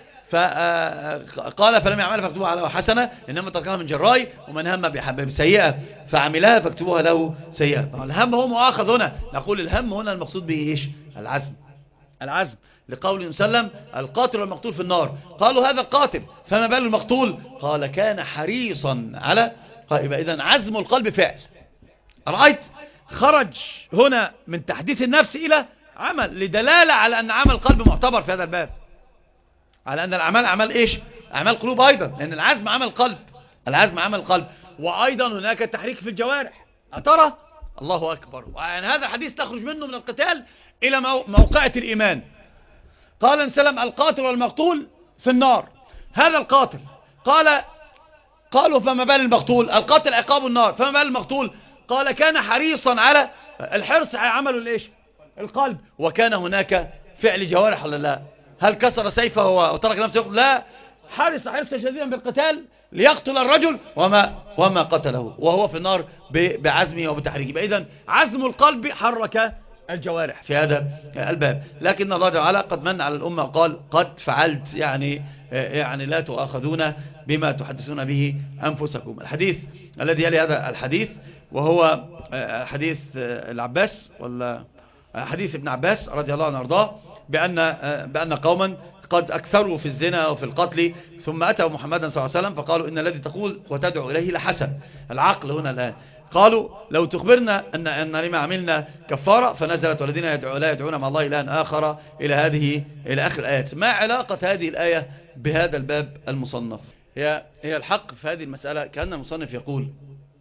فقال فلم يعملها فاكتبوها له حسنة إنما تركها من جراي ومن هم بسيئة فعملها فاكتبوها له سيئة. الهم هو مؤاخذ هنا، نقول الهم هنا المقصود به إيش العزم العزم لقول وسلم القاتل والمقتول في النار، قالوا هذا القاتل فما بال المقتول قال كان حريصا على، يبقى إذن عزم القلب فعل. رأيت خرج هنا من تحديث النفس إلى عمل لدلالة على أن عمل القلب معتبر في هذا الباب، على أن الأعمال أعمال إيش أعمال قلوب أيضا، لأن العزم عمل قلب العزم عمل قلب وأيضا هناك التحريك في الجوارح. أترى الله أكبر، وعن هذا الحديث تخرج منه من القتال إلى موقعة الإيمان. قال انسلم القاتل والمقتول في النار، هذا القاتل قال قالوا فما بال المقتول القاتل عقاب النار فما بال المقتول قال كان حريصا على الحرص على عمله الايش القلب، وكان هناك فعل جوارح ولا لا؟ هل كسر سيفه وترك نفسه يقتل؟ لا، حرص حرصا شديدا بالقتال ليقتل الرجل وما وما قتله وهو في النار بعزمه وبتحريكه. إذن عزم القلب حرك الجوارح في هذا الباب. لكن الله تعالى قد من على الأمة وقال قد فعلت، يعني يعني لا تؤاخذون بما تحدثون به أنفسكم. الحديث الذي يلي هذا الحديث وهو حديث العباس ولا حديث ابن عباس رضي الله عنه وارضاه بأن بأن قوما قد أكثروا في الزنا وفي القتل ثم أتوا محمدا صلى الله عليه وسلم فقالوا إن الذي تقول وتدعو إليه لحسن. العقل هنا الآن قالوا لو تخبرنا أن, أن لما عملنا كفارة، فنزلت والذين يدعو لا يدعون مع الله إلها آخر إلى هذه إلى آخر الآيات. ما علاقة هذه الآية بهذا الباب المصنف؟ هي هي الحق في هذه المسألة كأن المصنف يقول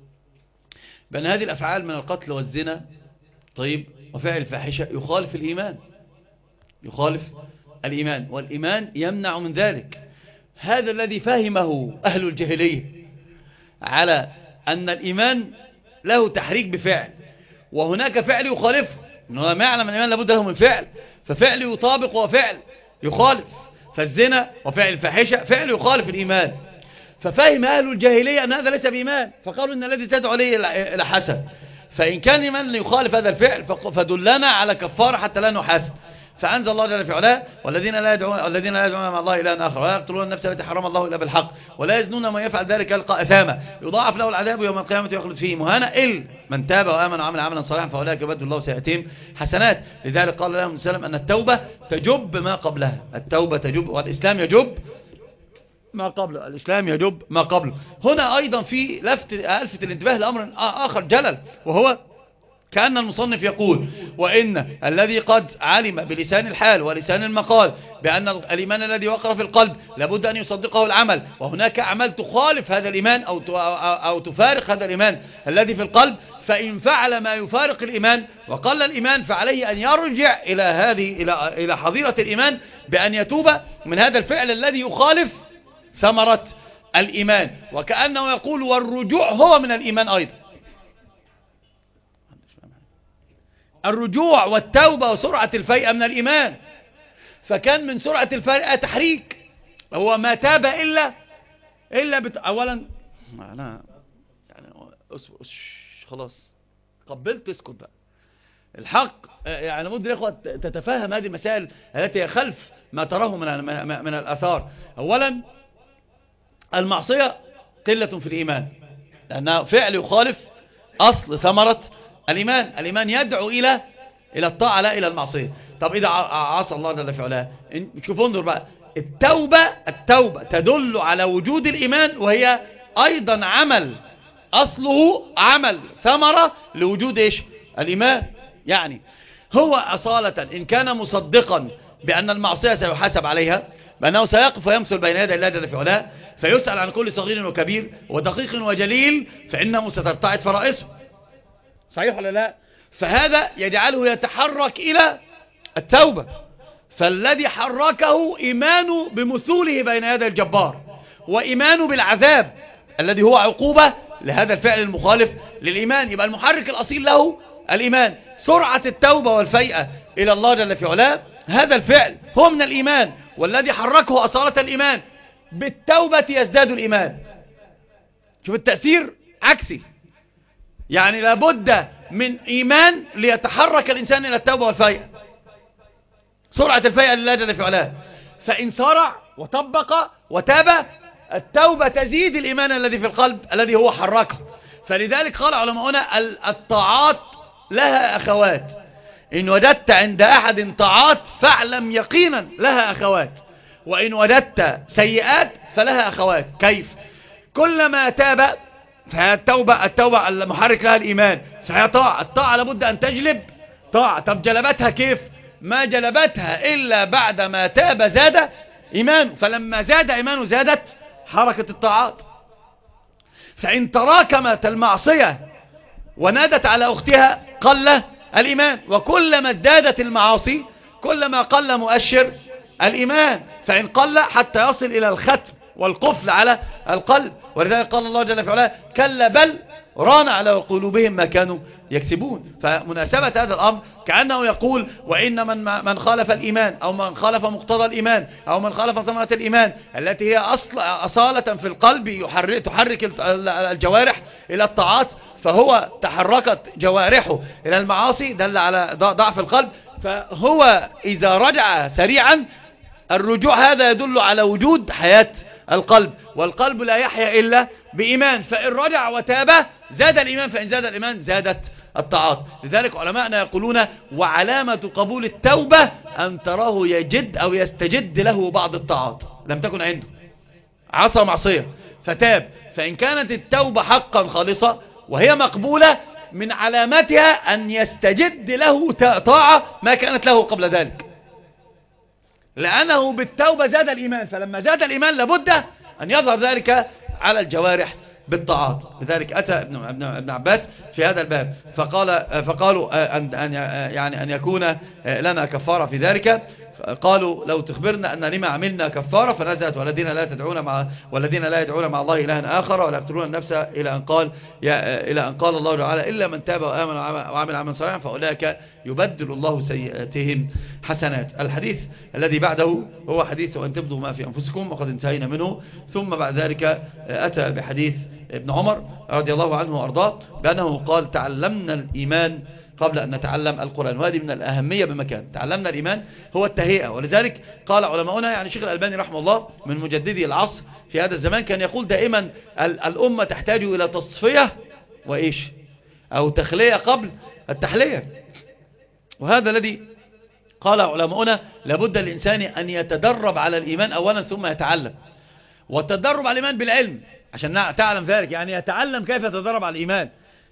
بأن هذه الأفعال من القتل والزنا طيب وفعل الفاحشة يخالف الإيمان يخالف الإيمان والإيمان يمنع من ذلك. هذا الذي فهمه أهل الجاهلية على أن الإيمان له تحريك بفعل وهناك فعل يخالفه، إنه ما يعلم الإيمان لابد له من فعل، ففعل يطابق وفعل يخالف، فالزنا وفعل الفاحشة فعل يخالف الإيمان. ففهم أهل الجاهلية أن هذا ليس بإيمان، فقالوا إن الذي تدعو عليه إلى حسن، فإن كان إيمان يخالف هذا الفعل فدلنا على كفارة حتى لا نحاسب. فأنزل الله جل في علاه والذين لا يدعون الذين لا يدعون مع الله إلها آخر ولا يقتلون النفس التي حرم الله إلا بالحق ولا يزنون من يفعل ذلك يلقى أثاما يضاعف له العذاب يوم القيامة ويخلد فيه مهانا إلا من تاب وآمن وعمل عملا صالحا فأولئك يبدل الله سيئاتهم حسنات. لذلك قال لهم السلام أن التوبة تجب ما قبلها، التوبة تجب والإسلام يجب ما قبله، الإسلام يجب ما قبله. هنا أيضا في لفت ألفت الانتباه لأمر آخر جلل، وهو كأن المصنف يقول وإن الذي قد علم بلسان الحال ولسان المقال بأن الإيمان الذي وقر في القلب لابد أن يصدقه العمل، وهناك أعمال تخالف هذا الإيمان أو أو تفارق هذا الإيمان الذي في القلب، فإن فعل ما يفارق الإيمان وقل الإيمان فعليه أن يرجع إلى هذه إلى إلى حظيرة الإيمان بأن يتوب من هذا الفعل الذي يخالف ثمرة الإيمان. وكأنه يقول والرجوع هو من الإيمان أيضا. الرجوع والتوبة وسرعة الفيئة من الإيمان، فكان من سرعة الفيئة تحريك، هو ما تاب إلا إلا بت... أولا أنا يعني أصبر خلاص قبلت اسكت بقى. الحق يعني مدري يا إخوة تتفهم هذه المسائل التي هي خلف ما تراه من من الآثار. أولا المعصية قلة في الإيمان لأنها فعل يخالف أصل ثمرة الإيمان. الإيمان يدعو إلى إلى الطاعة لا إلى المعصية. طب إذا عصى الله جل في علاه، شوفوا انظر بقى، التوبة التوبة تدل على وجود الإيمان، وهي أيضا عمل أصله عمل ثمرة لوجود إيش؟ الإيمان. يعني هو أصالة إن كان مصدقا بأن المعصية سيحاسب عليها، بأنه سيقف ويمثل بين يدي الله جل في علاه فيسأل عن كل صغير وكبير ودقيق وجليل، فإنه سترتعد فرائسه. صحيح ولا لا؟ فهذا يجعله يتحرك إلى التوبة. فالذي حركه إيمانه بمثوله بين يدي الجبار، وإيمانه بالعذاب الذي هو عقوبة لهذا الفعل المخالف للإيمان. يبقى المحرك الأصيل له الإيمان. سرعة التوبة والفيئة إلى الله جل في علاه هذا الفعل هو من الإيمان، والذي حركه أصالة الإيمان. بالتوبة يزداد الإيمان. شوف التأثير عكسي، يعني لابد من إيمان ليتحرك الإنسان إلى التوبة والفيئة. سرعة الفيئة لله جل في علاه، فإن سرع وطبق وتاب التوبة تزيد الإيمان الذي في القلب الذي هو حركه. فلذلك قال علماؤنا الطاعات لها أخوات، إن وجدت عند أحد طاعات فاعلم يقينا لها أخوات، وإن وجدت سيئات فلها أخوات. كيف؟ كلما تاب فالتوبة التوبة المحرك لها الإيمان، فهي طاعة. الطاعة لابد أن تجلب طاعة. طب جلبتها كيف؟ ما جلبتها إلا بعد ما تاب زاد إيمانه، فلما زاد إيمانه زادت حركة الطاعات. فإن تراكمت المعصية ونادت على أختها قل الإيمان، وكلما ازدادت المعاصي كلما قل مؤشر الإيمان، فإن قل حتى يصل إلى الختم والقفل على القلب. ولذلك قال الله جل في علاه كلا بل ران على قلوبهم ما كانوا يكسبون. فمناسبة هذا الأمر كأنه يقول وإن من, من خالف الإيمان أو من خالف مقتضى الإيمان أو من خالف ثمرة الإيمان التي هي أصل أصالة في القلب يحرك تحرك الجوارح إلى الطاعات، فهو تحركت جوارحه إلى المعاصي دل على ضعف القلب. فهو إذا رجع سريعا الرجوع هذا يدل على وجود حياة القلب، والقلب لا يحيا إلا بإيمان. فإن رجع وتاب زاد الإيمان، فإن زاد الإيمان زادت الطاعات. لذلك علماءنا يقولون وعلامة قبول التوبة أن تراه يجد أو يستجد له بعض الطاعات لم تكن عنده، عصى معصية فتاب. فإن كانت التوبة حقا خالصة وهي مقبولة من علامتها أن يستجد له طاعة ما كانت له قبل ذلك، لأنه بالتوبة زاد الإيمان. فلما زاد الإيمان لابد أن يظهر ذلك على الجوارح بالطاعات. لذلك أتى ابن ابن عباس في هذا الباب فقال فقالوا أن أن يعني أن يكون لنا كفارة في ذلك. قالوا لو تخبرنا أن لما عملنا كفارة، فنزلت والذين لا تدعون مع والذين لا يدعون مع الله إلها آخر ولا يقتلون النفس إلى أن قال إلى أن قال الله تعالى إلا من تاب وآمن وعمل عملا صالحا فأولئك يبدل الله سيئاتهم حسنات. الحديث الذي بعده هو حديث وأن تبدوا ما في أنفسكم وقد انتهينا منه. ثم بعد ذلك أتى بحديث ابن عمر رضي الله عنه وأرضاه بأنه قال تعلمنا الإيمان قبل أن نتعلم القرآن، وهذه من الأهمية بمكان. تعلمنا الإيمان هو التهيئة. ولذلك قال علماؤنا يعني شيخ الألباني رحمه الله من مجددي العصر في هذا الزمان كان يقول دائما الأمة تحتاج إلى تصفية وإيش أو تخلية قبل التحلية. وهذا الذي قال علماؤنا لابد الإنسان أن يتدرب على الإيمان أولا ثم يتعلم. والتدرب على الإيمان بالعلم عشان تعلم ذلك، يعني يتعلم كيف يتدرب على الإيمان.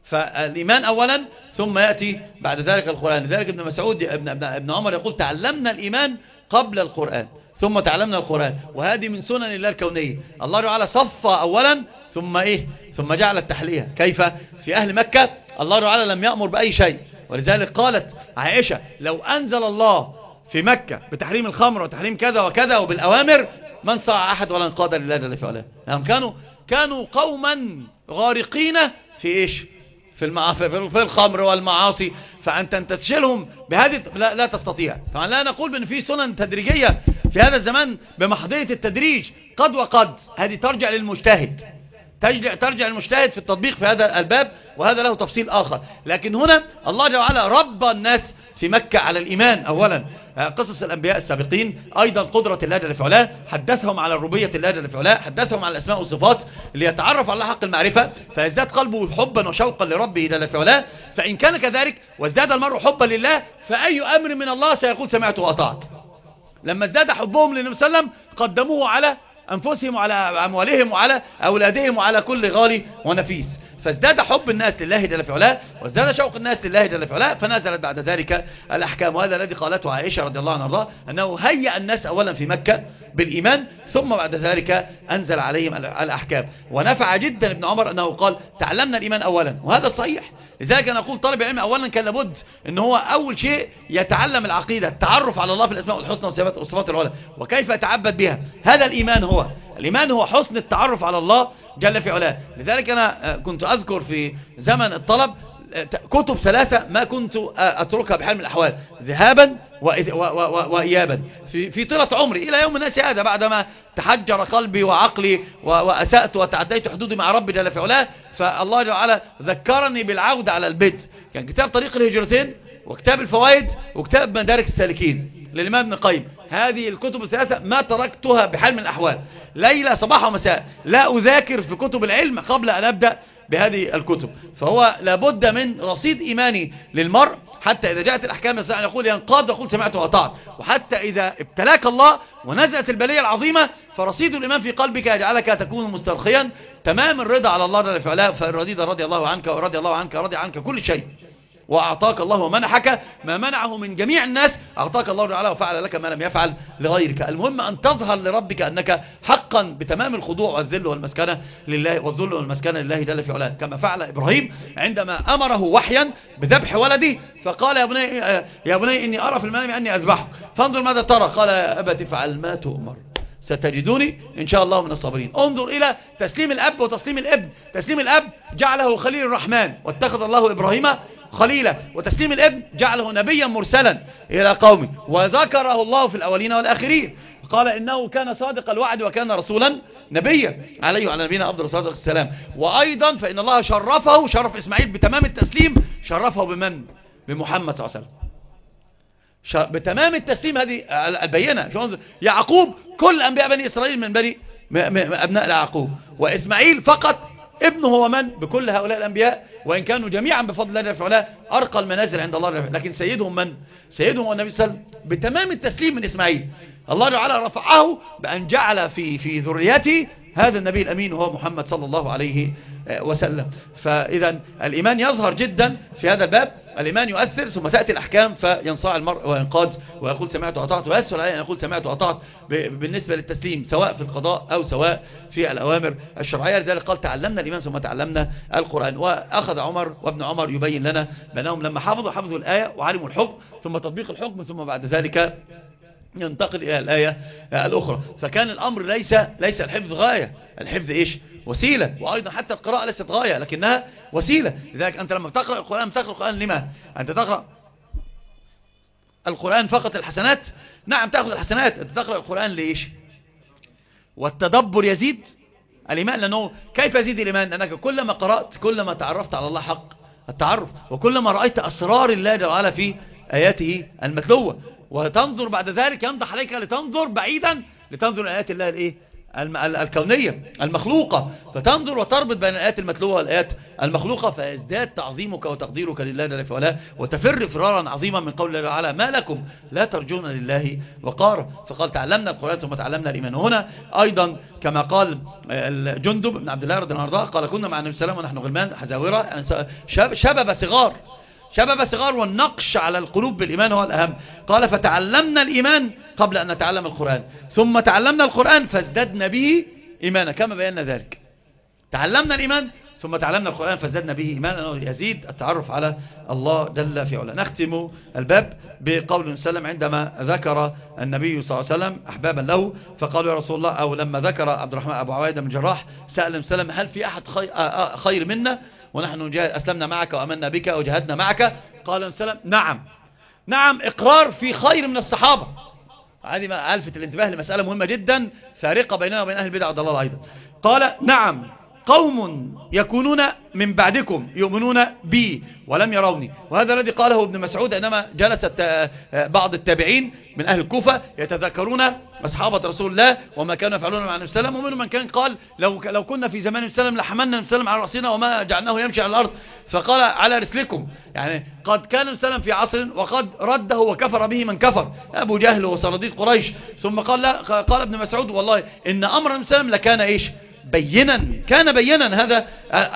فالإيمان أولا ثم يأتي بعد ذلك القرآن. لذلك ابن مسعود ابن, ابن, ابن عمر يقول تعلمنا الإيمان قبل القرآن ثم تعلمنا القرآن، وهذه من سنن الله الكونية. الله تعالى صفى أولا ثم إيه ثم جعل التحلية. كيف؟ في أهل مكة الله تعالى لم يأمر بأي شيء، ولذلك قالت عائشة لو أنزل الله في مكة بتحريم الخمر وتحريم كذا وكذا وبالأوامر ما انصاع أحد ولا انقاد لله جل في علاه. يعني كانوا كانوا قوما غارقين في إيش؟ في المعاصي في الخمر والمعاصي، فأنت أنت تشيلهم بهذه لا, لا تستطيع. فلا نقول بأن في سنن تدريجية في هذا الزمان بمحضية التدريج قد وقد، هذه ترجع للمجتهد، ترجع للمجتهد في التطبيق في هذا الباب، وهذا له تفصيل آخر. لكن هنا الله جل وعلا ربى الناس في مكة على الإيمان أولا. قصص الأنبياء السابقين أيضا قدرة الله جل في علاه، حدثهم على ربوبية الله جل في علاه، حدثهم على الأسماء والصفات ليتعرف على حق المعرفة فيزداد قلبه حبا وشوقا لربه جل في علاه. فإن كان كذلك وازداد المرء حبا لله فأي أمر من الله سيقول سمعت وأطعت. لما ازداد حبهم للنبي صلى الله عليه وسلم قدموه على أنفسهم وعلى أموالهم وعلى أولادهم وعلى كل غالي ونفيس، فازداد حب الناس لله جل في علاه وازداد شوق الناس لله جل في علاه، فنزلت بعد ذلك الأحكام. وهذا الذي قالته عائشة رضي الله عنها أنه هيأ الناس أولا في مكة بالإيمان ثم بعد ذلك أنزل عليهم الأحكام. ونفع جدا ابن عمر أنه قال تعلمنا الإيمان أولا، وهذا صحيح. لذلك أنا أقول طالب العلم أولا كان لابد أن هو أول شيء يتعلم العقيدة، التعرف على الله في الأسماء والحسنى والصفات العلى وكيف يتعبد بها. هذا الإيمان هو الإيمان هو حسن التعرف على الله جل في علاه. لذلك أنا كنت أذكر في زمن الطلب كتب ثلاثة ما كنت أتركها بحال من الأحوال ذهابا وإيابا في في طيلة عمري إلى يوم الناس هذا، بعدما تحجر قلبي وعقلي وأسأت وتعديت حدودي مع ربي جل في علاه. فالله تعالى ذكرني بالعودة على البيت. كان كتاب طريق الهجرتين وكتاب الفوائد وكتاب مدارك السالكين للإمام ابن القيم. هذه الكتب الثلاثة ما تركتها بحال من الأحوال، ليلة صباح ومساء لا أذاكر في كتب العلم قبل أن أبدأ بهذه الكتب. فهو لابد من رصيد إيماني للمرء حتى إذا جاءت الأحكام يستطيع أن يقول ينقاد ويقول سمعت وأطعت، وحتى إذا ابتلاك الله ونزلت البلية العظيمة فرصيد الإيمان في قلبك يجعلك تكون مسترخيا تمام الرضا على الله جل في علاه. فالرضيد رضي الله عنك ورضي الله عنك رضي عنك كل شيء، وأعطاك الله ومنحك ما منعه من جميع الناس، أعطاك الله تعالى وفعل لك ما لم يفعل لغيرك. المهم أن تظهر لربك أنك حقا بتمام الخضوع والذل والمسكنة لله والذل والمسكنة لله جل في علاه، كما فعل إبراهيم عندما أمره وحيا بذبح ولده فقال يا بني, يا بني إني أرى في المنام أني أذبحك فانظر ماذا ترى، قال يا أبت افعل ما تؤمر ستجدوني إن شاء الله من الصابرين. انظر إلى تسليم الأب وتسليم الابن. تسليم الأب جعله خليل الرحمن واتخذ الله إبراهيم خليلا، وتسليم الابن جعله نبيا مرسلا إلى قومه وذكره الله في الأولين والآخرين، قال إنه كان صادق الوعد وكان رسولا نبيا عليه وعلى نبينا أفضل الصلاة والسلام. وأيضا فإن الله شرفه شرف إسماعيل بتمام التسليم، شرفه بمن؟ بمحمد صلى الله عليه وسلم بتمام التسليم. هذه البينة. يعقوب كل أنبياء بني إسرائيل من بني أبناء يعقوب، وإسماعيل فقط ابنه هو من؟ بكل هؤلاء الأنبياء وإن كانوا جميعا بفضل الله جل أرقى المنازل عند الله، لكن سيدهم من؟ سيدهم النبي صلى الله عليه وسلم بتمام التسليم من إسماعيل. الله تعالى رفعه بأن جعل في في ذريته هذا النبي الأمين وهو محمد صلى الله عليه وسلم. فإذا الإيمان يظهر جدا في هذا الباب، الإيمان يؤثر ثم تأتي الأحكام فينصاع المرء وينقاد ويقول سمعت وأطعت، ويسهل عليه أن يقول سمعت وأطعت بالنسبة للتسليم سواء في القضاء أو سواء في الأوامر الشرعية. لذلك قال تعلمنا الإيمان ثم تعلمنا القرآن. وأخذ عمر وابن عمر يبين لنا بأنهم لما حفظوا حفظوا الآية وعلموا الحكم ثم تطبيق الحكم ثم بعد ذلك ينتقل إلى الآية الأخرى. فكان الأمر ليس ليس الحفظ غاية، الحفظ إيش؟ وسيلة. وأيضا حتى القراءة ليست غاية لكنها وسيلة. لذلك أنت لما تقرأ القرآن تقرأ القرآن لما؟ أنت تقرأ القرآن فقط الحسنات؟ نعم تأخذ الحسنات. أنت تقرأ القرآن لإيش؟ والتدبر يزيد الإيمان. لأنه كيف يزيد الإيمان؟ لأنك كلما قرأت كلما تعرفت على الله حق التعرف، وكلما رأيت أسرار الله جل وعلا في آياته المتلوة، وتنظر بعد ذلك ينضح عليك لتنظر بعيدا لتنظر آيات الله الإيه؟ الكونية المخلوقة، فتنظر وتربط بين الآيات المتلوة والآيات المخلوقة، فيزداد تعظيمك وتقديرك لله جل وعلا، وتفر فرارا عظيما من قول الله تعالى ما لكم لا ترجون لله وقارا. فقال تعلمنا القرآن ثم تعلمنا الإيمان. هنا أيضا كما قال الجندب بن عبد الله رضي الله عنه قال كنا مع النبي صلى الله عليه وسلم ونحن غلمان حزاورة، يعني شباب صغار شباب صغار والنقش على القلوب بالإيمان هو الأهم. قال فتعلمنا الإيمان قبل أن نتعلم القرآن، ثم تعلمنا القرآن فازددنا به إيمانا، كما بينا ذلك. تعلمنا الإيمان ثم تعلمنا القرآن فازددنا به إيمانا، أنه يزيد التعرف على الله جل في علاه. نختم الباب بقول وسلم عندما ذكر النبي صلى الله عليه وسلم أحبابا له فقالوا يا رسول الله، أو لما ذكر عبد الرحمن أبو عويدة بن جراح سأل وسلم هل في أحد خير منا ونحن أسلمنا معك وأمنا بك وجهدنا معك؟ قال وسلم نعم نعم، إقرار في خير من الصحابة. هذه ما ألفت الانتباه لمسألة مهمة جدا فارقة بيننا وبين أهل البدع والضلال أيضا. قال نعم قوم يكونون من بعدكم يؤمنون بي ولم يروني. وهذا الذي قاله ابن مسعود عندما جلس بعض التابعين من أهل الكوفة يتذكرون أصحابة رسول الله وما كانوا يفعلون مع النبي صلى الله عليه وسلم، ومنهم من كان قال لو لو كنا في زمان النبي صلى الله عليه وسلم لحملنا النبي صلى الله عليه وسلم على رأسنا وما جعلناه يمشي على الأرض. فقال على رسلكم، يعني قد كان النبي صلى الله عليه وسلم في عصر وقد رده وكفر به من كفر أبو جهل وصناديد قريش. ثم قال لا، قال ابن مسعود والله إن أمر النبي صلى الله عليه وسلم لكان إيش بينا، كان بينا هذا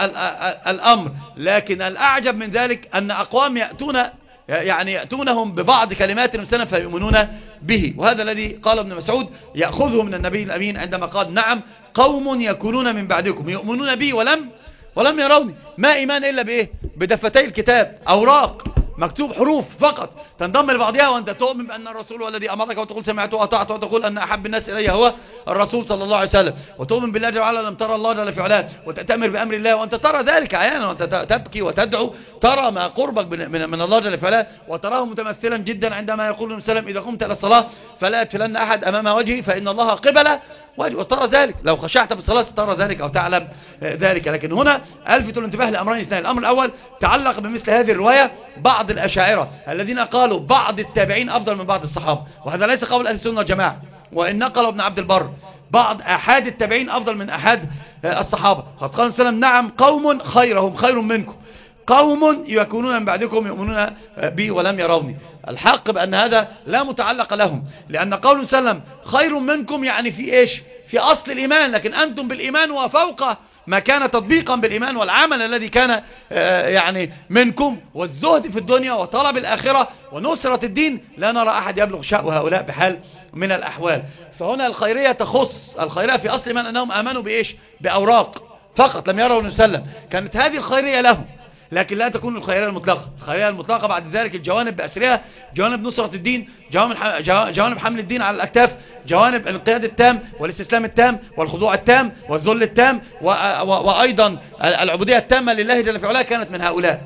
الأمر. لكن الأعجب من ذلك أن أقوام يأتون يعني يأتونهم ببعض كلمات المسلم فيؤمنون به. وهذا الذي قال ابن مسعود يأخذه من النبي الأمين عندما قال نعم قوم يكونون من بعدكم يؤمنون بي ولم ولم يروني. ما إيمان إلا بإيه؟ بدفتي الكتاب، أوراق مكتوب حروف فقط تنضم لبعضها، وأنت تؤمن بأن الرسول هو الذي أمرك وتقول سمعت وأطعت، وتقول أن أحب الناس إلي هو الرسول صلى الله عليه وسلم، وتؤمن بالله جل وعلا لم ترى الله جل في علاه، وتأتمر بأمر الله وأنت ترى ذلك عيانا، وأنت تبكي وتدعو، ترى ما قربك من, من الله جل في علاه، وتراه متمثلا جدا عندما يقول النبي صلى الله عليه وسلم إذا قمت إلى الصلاة فلا يتفلن أحد أمام وجهي فإن الله قبل وجهه، وترى ذلك لو خشعت في الصلاة ترى ذلك أو تعلم ذلك. لكن هنا ألفت الانتباه لأمرين اثنين. الأمر الأول تعلق بمثل هذه الرواية بعض الأشاعرة الذين قالوا بعض التابعين أفضل من بعض الصحابة، وهذا ليس قول أهل السنة والجماعة، وإن نقل ابن عبد البر بعض أحد التابعين أفضل من أحد الصحابة. قد قال السلام نعم قوم خيرهم خير منكم قوم يكونون من بعدكم يؤمنون بي ولم يروني. الحق بأن هذا لا متعلق لهم، لأن قول سلم خير منكم يعني في إيش؟ في أصل الإيمان، لكن أنتم بالإيمان وفوق ما كان تطبيقا بالإيمان والعمل الذي كان يعني منكم، والزهد في الدنيا وطلب الآخرة ونصرة الدين، لا نرى أحد يبلغ شأن هؤلاء بحال من الأحوال. فهنا الخيرية تخص الخيرية في أصل الإيمان أنهم آمنوا بإيش؟ بأوراق فقط لم يروا النبي صلى الله عليه وسلم، كانت هذه الخيرية لهم، لكن لا تكون الخيرية المطلقة. الخيرية المطلقة بعد ذلك الجوانب بأسرها، جوانب نصرة الدين، جوانب حمل الدين على الأكتاف، جوانب الانقياد التام والاستسلام التام والخضوع التام والذل التام، وأيضا العبودية التامة لله جل في علاه كانت من هؤلاء.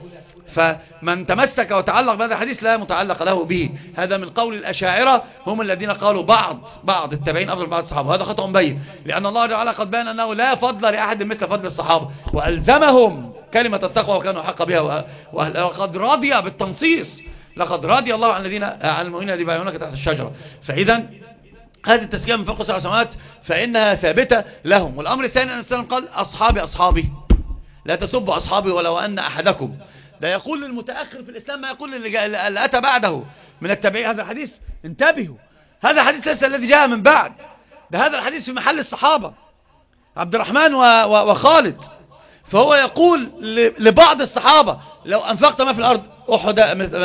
فمن تمسك وتعلق بهذا الحديث لا متعلق له به. هذا من قول الأشاعرة هم الذين قالوا بعض بعض التابعين أفضل بعض الصحابة، وهذا خطأ بين، لأن الله تعالى قد بين أنه لا فضل لأحد مثل فضل الصحابة، وألزمهم كلمة التقوى وكانوا حق بها، وقد رضي بالتنصيص لقد رضي الله عن الذين عن المؤمنين الذين يبايعونك تحت الشجرة. فإذا هذه التزكية من فوق سبع سماوات فإنها ثابتة لهم. والأمر الثاني أن السلام قال أصحابي أصحابي لا تسبوا أصحابي ولو أن أحدكم، لا يقول للمتأخر في الإسلام ما يقول اللي أتى بعده من التابعين. هذا الحديث انتبهوا، هذا الحديث ليس الذي جاء من بعد، ده هذا الحديث في محل الصحابة عبد الرحمن وخالد. فهو يقول لبعض الصحابة لو أنفقت ما في الأرض أحد مثل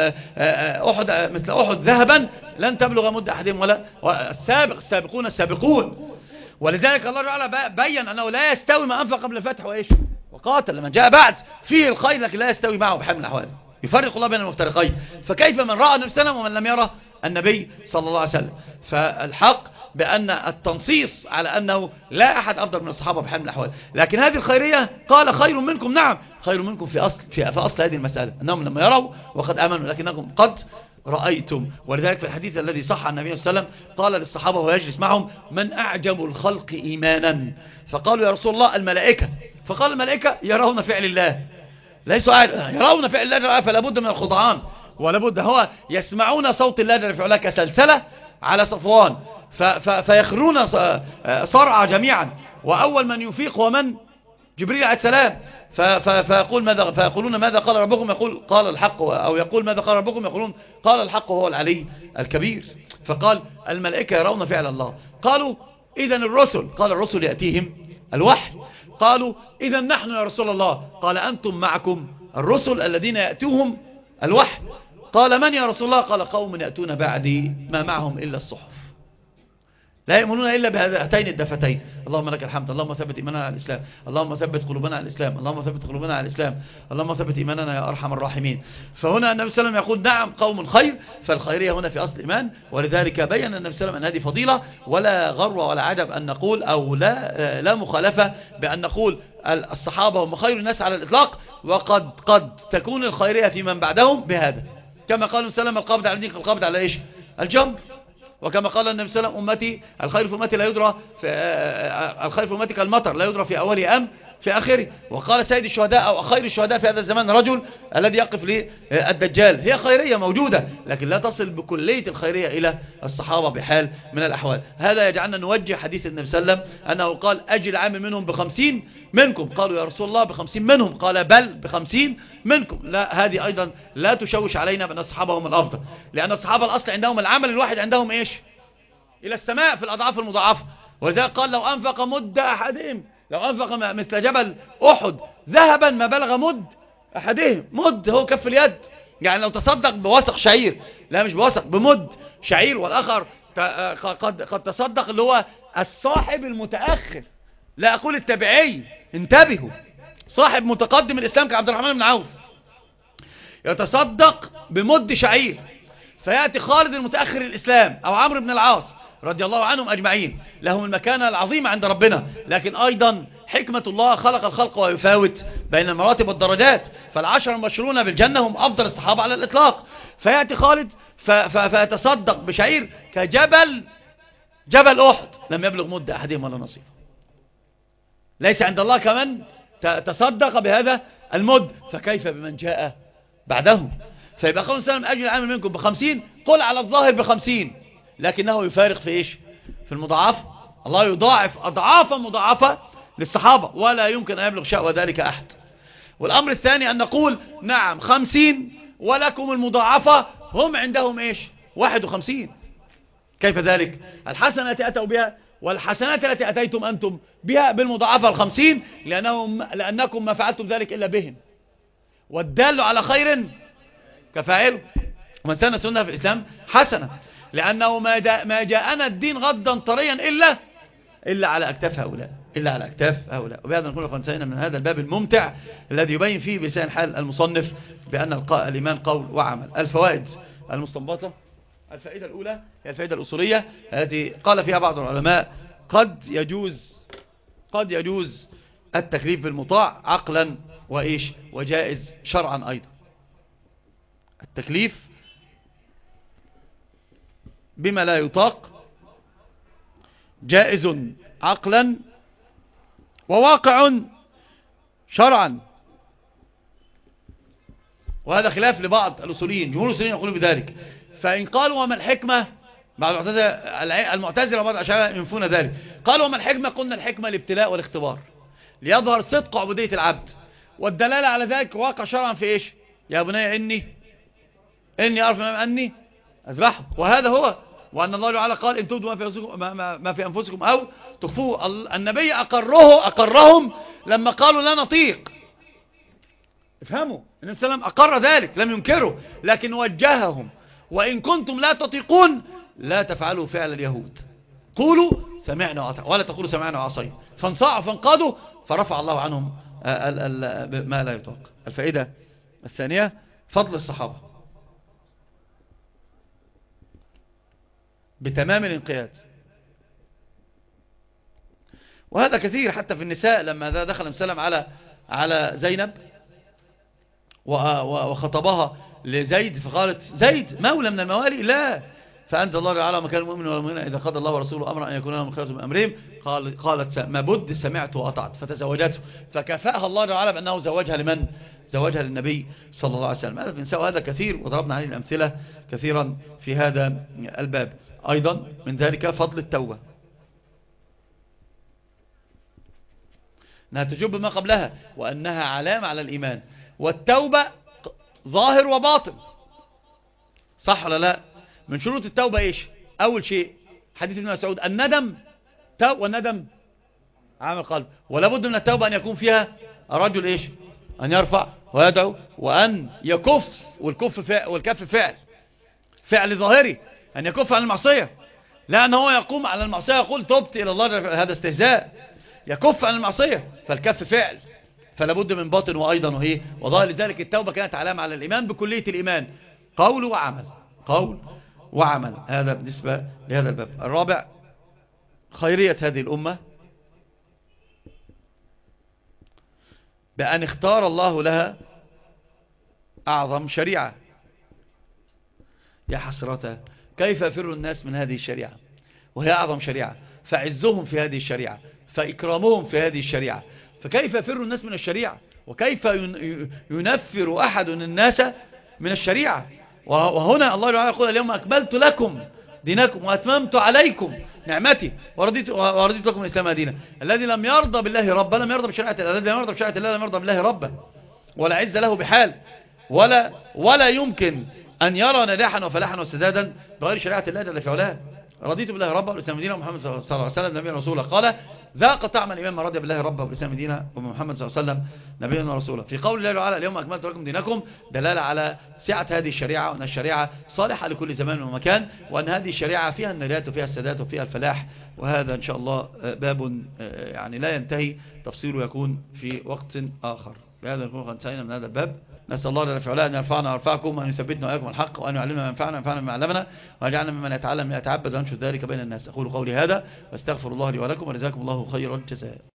أحد مثل أحد ذهبا لن تبلغ مد أحدهم ولا السابق السابقون السابقون. ولذلك الله تعالى بين أنه لا يستوي ما أنفق قبل الفتح وإيش وقاتل، لما جاء بعد فيه الخير لكن لا يستوي معه بحال من الأحوال، يفرق الله بين المفترقين. فكيف من رأى النبي صلى الله عليه وسلم ومن لم يرى النبي صلى الله عليه وسلم؟ فالحق بأن التنصيص على أنه لا أحد أفضل من الصحابة بحال من الأحوال. لكن هذه الخيرية قال خير منكم، نعم خير منكم في أصل, في, في أصل هذه المسألة أنهم لما يروا وقد آمنوا لكنكم قد رأيتم. ولذلك في الحديث الذي صح عن النبي صلى الله عليه وسلم قال للصحابة وهو يجلس معهم من أعجب الخلق إيمانا؟ فقالوا يا رسول الله الملائكة. فقال الملائكة يرون فعل الله، ليسوا يرون فعل الله فلا بد من الخضعان، ولا بد هو يسمعون صوت الله جل في علاه كسلسلة على صفوان، فيخرون صرعى جميعا، وأول من يفيق هو من؟ جبريل عليه السلام. فيقول ماذا فيقولون ماذا قال ربكم؟ يقول قال الحق، أو يقول ماذا قال ربكم؟ يقولون قال الحق وهو العلي الكبير. فقال الملائكة يرون فعل الله. قالوا إذن الرسل؟ قال الرسل يأتيهم الوحي. قالوا إذن نحن يا رسول الله؟ قال أنتم معكم الرسل الذين يأتوهم الوحي. قال من يا رسول الله؟ قال قوم يأتون بعدي ما معهم إلا الصحف، لا يؤمنون إلا بهاتين الدفتين. اللهم لك الحمد، اللهم ثبت إيماننا على الإسلام، اللهم ثبت قلوبنا على الإسلام، اللهم ثبت قلوبنا على الإسلام، اللهم ثبت إيماننا يا أرحم الراحمين. فهنا النبي صلى الله عليه وسلم يقول نعم قوم خير، فالخيرية هنا في أصل الإيمان. ولذلك بيّن النبي صلى الله عليه وسلم أن هذه فضيلة، ولا غر ولا عجب أن نقول أو لا لا مخالفة بأن نقول الصحابة هم خير الناس على الإطلاق، وقد قد تكون الخيرية في من بعدهم بهذا، كما قال النبي صلى الله عليه وسلم القبض على الدين القبض على إيش؟ الجمر. وكما قال النبي صلى الله عليه وسلم أمتي الخير في أمتي لا يدرى في الخير في أمتي كالمطر لا يدرى في أوله أم في آخره. وقال سيد الشهداء أو خير الشهداء في هذا الزمان رجل الذي يقف للدجال. هي خيرية موجودة، لكن لا تصل بكلية الخيرية إلى الصحابة بحال من الأحوال. هذا يجعلنا نوجه حديث النبي صلى الله عليه وسلم أنه قال أجل عام منهم بخمسين منكم. قالوا يا رسول الله بخمسين منهم؟ قال بل بخمسين منكم. لا، هذه أيضا لا تشوش علينا بأن الصحابة هم الأفضل، لأن الصحابة الأصل عندهم العمل الواحد عندهم إيش؟ إلى السماء في الأضعاف المضاعفة. ولذلك قال لو أنفق مد أحدهم، لو أنفق مثل جبل أحد ذهبا ما بلغ مد أحدهم. مد هو كف اليد، يعني لو تصدق بوسق شعير، لا مش بوسق، بمد شعير. والآخر قد قد تصدق اللي هو الصاحب المتأخر، لا أقول التابعي، انتبهوا، صاحب متقدم الإسلام كعبد الرحمن بن عوف يتصدق بمد شعير، فيأتي خالد المتأخر الإسلام أو عمرو بن العاص رضي الله عنهم أجمعين، لهم المكانة العظيمة عند ربنا، لكن أيضا حكمة الله خلق الخلق ويفاوت بين المراتب والدرجات. فالعشر المبشرون بالجنة هم أفضل الصحابة على الإطلاق. فيأتي خالد فيتصدق بشعير كجبل جبل أحد لم يبلغ مد أحدهم ولا نصيب. ليس عند الله كمان تصدق بهذا المد، فكيف بمن جاء بعدهم؟ فيبقى قول سلام أجل عامل منكم بخمسين، قل على الظاهر بخمسين، لكنه يفارق في إيش؟ في المضاعفة. الله يضاعف أضعافا مضاعفة للصحابة، ولا يمكن أن يبلغ شأوى ذلك أحد. والأمر الثاني أن نقول نعم خمسين ولكم المضاعفة، هم عندهم إيش؟ واحد وخمسين. كيف ذلك؟ الحسنة أتوا بها، والحسنات التي أتيتم أنتم بها بالمضاعفة الخمسين، لأنهم لأنكم ما فعلتم ذلك إلا بهم، والدال على خير كفاعله. ومن سن سنة في الإسلام حسنة، لأنه ما ما جاءنا الدين غدا طريا إلا إلا على أكتاف هؤلاء، إلا على أكتاف هؤلاء. وبهذا نكون قد انتهينا من هذا الباب الممتع الذي يبين فيه بلسان حال المصنف بأن الإيمان قول وعمل. الفوائد المستنبطة: الفائدة الأولى هي الفائدة الأصولية التي قال فيها بعض العلماء قد يجوز قد يجوز التكليف بالمطاع عقلا وإيش وجائز شرعا أيضا. التكليف بما لا يطاق جائز عقلا وواقع شرعا، وهذا خلاف لبعض الأصوليين. جمهور الأصوليين يقولون بذلك. فإن قالوا وما الحكمة، بعض المعتزلة وبعض الأشاعرة ينفون ذلك، قالوا وما الحكمة؟ قلنا الحكمة الابتلاء والاختبار ليظهر صدق عبودية العبد، والدلالة على ذلك واقع شرعا في إيش؟ يا بني إني إني أعرف أني أذبحه، وهذا هو. وأن الله تعالى قال إن تبدوا ما في أنفسكم, ما ما في أنفسكم أو تخفوه. النبي أقره أقرهم لما قالوا لا نطيق. افهموا، النبي صلى الله عليه وسلم أقر ذلك، لم ينكره، لكن وجههم: وإن كنتم لا تطيقون لا تفعلوا فعل اليهود، قولوا سمعنا وأطعنا ولا تقولوا سمعنا وعصينا. فانصاعوا فانقادوا فرفع الله عنهم ما لا يطاق. الفائدة الثانية: فضل الصحابة بتمام الانقياد. وهذا كثير حتى في النساء، لما دخل مسلم على على زينب وخطبها لزيد فقالت زيد مولى من الموالي، لا، فأنزل الله تعالى: ما كان المؤمن والمؤمنة إذا قضى الله ورسوله أمرا أن يكون لهم الخيرة من أمرهم. قال قالت ما بد سمعت وأطعت، فتزوجته، فكفاها الله تعالى بأنه زوجها لمن؟ زوجها للنبي صلى الله عليه وسلم. هذا النساء، وهذا كثير، وضربنا عليه الأمثلة كثيرا في هذا الباب. أيضا من ذلك فضل التوبة، أنها تجب ما قبلها، وأنها علامة على الإيمان. والتوبة ظاهر وباطن، صح ولا لا؟ من شروط التوبة إيش؟ أول شيء حديث ابن مسعود الندم، توب والندم عامل قلب، ولا بد من التوبة أن يكون فيها الرجل إيش؟ أن يرفع ويدعو وأن يكف، والكف فعل والكف فعل فعل ظاهري، أن يكف عن المعصية، لا أن هو يقوم على المعصية يقول تبت إلى الله، هذا استهزاء. يكف عن المعصية، فالكف فعل، فلا بد من باطن وأيضا وهي وظاهر. لذلك التوبة كانت علامة على الإيمان بكلية الإيمان، قول وعمل، قول وعمل. هذا بالنسبة لهذا الباب. الرابع خيرية هذه الأمة بأن اختار الله لها أعظم شريعة. يا حسرة كيف يفر الناس من هذه الشريعة وهي أعظم شريعة، فعزهم في هذه الشريعة، فإكرامهم في هذه الشريعة، فكيف يفر الناس من الشريعة، وكيف ينفر أحد الناس من الشريعة. وهنا الله تعالى يقول اليوم أكملت لكم دينكم وأتممت عليكم نعمتي ورضيت, ورضيت لكم الإسلام دينا. الذي لم يرضى بالله ربا لم يرضى بشريعة الله، الذي لم يرضى بشريعة الله لم يرضى بالله ربا، ولا عز له بحال، ولا ولا يمكن أن يرى نجاحا وفلاحا وسدادا بغير شريعة الله جل في علاه. رضيت بالله ربا والإسلام دينا ومحمد صلى الله عليه وسلم نبيا رسولا. قال ذاق طعم الإيمان من رضي بالله ربا والإسلام دينا ومحمد صلى الله عليه وسلم نبيا ورسولا. في قول الله تعالى اليوم أكملت لكم دينكم دلالة على سعة هذه الشريعة، وأن الشريعة صالحة لكل زمان ومكان، وأن هذه الشريعة فيها النجاة وفيها السداد وفيها الفلاح. وهذا إن شاء الله باب يعني لا ينتهي تفصيله، يكون في وقت آخر. بهذا نكون قد انتهينا من هذا الباب. نسأل الله جل وعلا أن يرفعنا ويرفعكم، وأن يثبتنا وإياكم الحق، وأن يعلمنا ما ينفعنا وينفعنا بما علمنا، ويجعلنا ممن يتعلم ويتعبد وينشر ذلك بين الناس. أقول قولي هذا واستغفر الله لي ولكم، وجزاكم الله خير الجزاء.